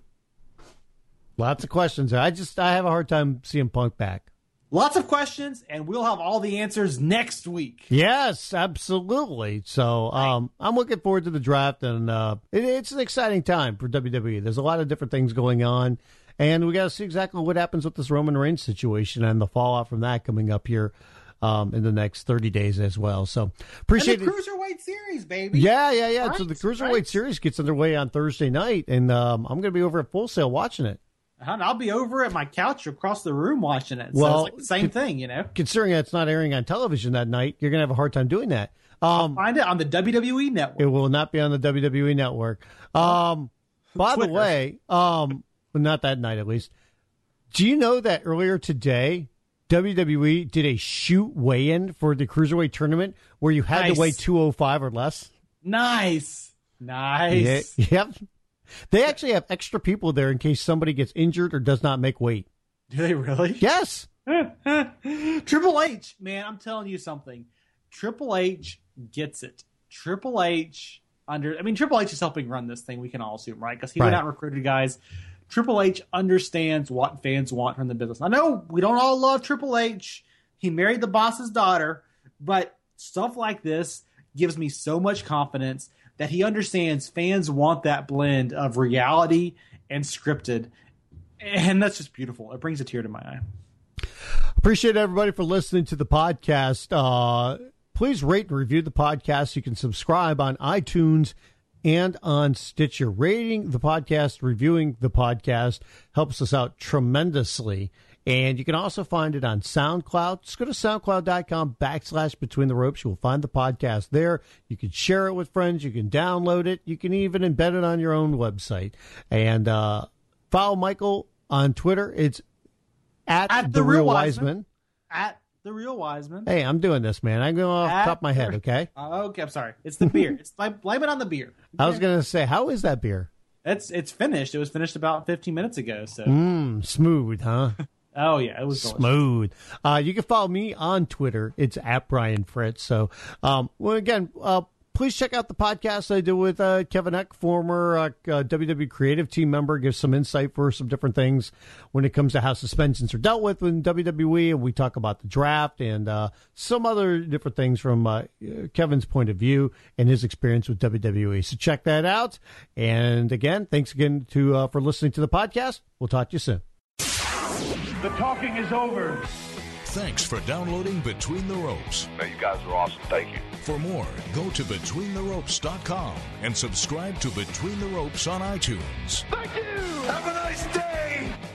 Lots of questions. I just, I have a hard time seeing Punk back. Lots of questions, and we'll have all the answers next week. Yes, absolutely. So um, I'm looking forward to the draft, and uh, it, it's an exciting time for W W E. There's a lot of different things going on, and we got to see exactly what happens with this Roman Reigns situation and the fallout from that coming up here um, in the next thirty days as well. So appreciate and the it. Cruiserweight Series, baby. Yeah, yeah, yeah. Right, so the Cruiserweight right. Series gets underway on Thursday night, and um, I'm going to be over at Full Sail watching it. And I'll be over at my couch across the room watching it. So Well, it's like the same con- thing, you know. Considering it's not airing on television that night, you're going to have a hard time doing that. Um, Find it on the W W E Network. It will not be on the W W E Network. Um, by Twitter. the way, um, well, not that night at least. Do you know that earlier today, W W E did a shoot weigh-in for the Cruiserweight tournament where you had Nice. to weigh two oh five or less? Nice. Nice. Yeah, yep. They actually have extra people there in case somebody gets injured or does not make weight. Do they really? Yes. Triple H, man, I'm telling you something. Triple H gets it. Triple H under. I mean, Triple H is helping run this thing. We can all assume, right? Because he Right. went out and recruited guys. Triple H understands what fans want from the business. I know we don't all love Triple H. He married the boss's daughter, but stuff like this gives me so much confidence that he understands fans want that blend of reality and scripted. And that's just beautiful. It brings a tear to my eye. Appreciate everybody for listening to the podcast. Uh, please rate and review the podcast. You can subscribe on iTunes and on Stitcher. Rating the podcast, reviewing the podcast helps us out tremendously. And you can also find it on SoundCloud. Just go to soundcloud.com backslash between the ropes. You will find the podcast there. You can share it with friends. You can download it. You can even embed it on your own website. And uh, follow Michael on Twitter. It's at, At the, The Real Real Wiseman. Wiseman. At The Real Wiseman. Hey, I'm doing this, man. I'm going off the At top of my head, the- okay? Uh, okay, I'm sorry. It's the beer. It's like, blame it on the beer. I was going to say, how is that beer? It's it's finished. It was finished about fifteen minutes ago. So, Mmm, smooth, huh? oh yeah, it was delicious. Smooth. Uh, you can follow me on Twitter. It's at Brian Fritz. So, um, well, again, uh, please check out the podcast I did with uh, Kevin Eck, former uh, uh, W W E creative team member, gives some insight for some different things when it comes to how suspensions are dealt with in W W E, and we talk about the draft and uh, some other different things from uh, Kevin's point of view and his experience with W W E. So check that out. And again, thanks again to uh, for listening to the podcast. We'll talk to you soon. The talking is over. Thanks for downloading Between the Ropes. No, you guys are awesome. Thank you. For more, go to between the ropes dot com and subscribe to Between the Ropes on iTunes. Thank you. Have a nice day.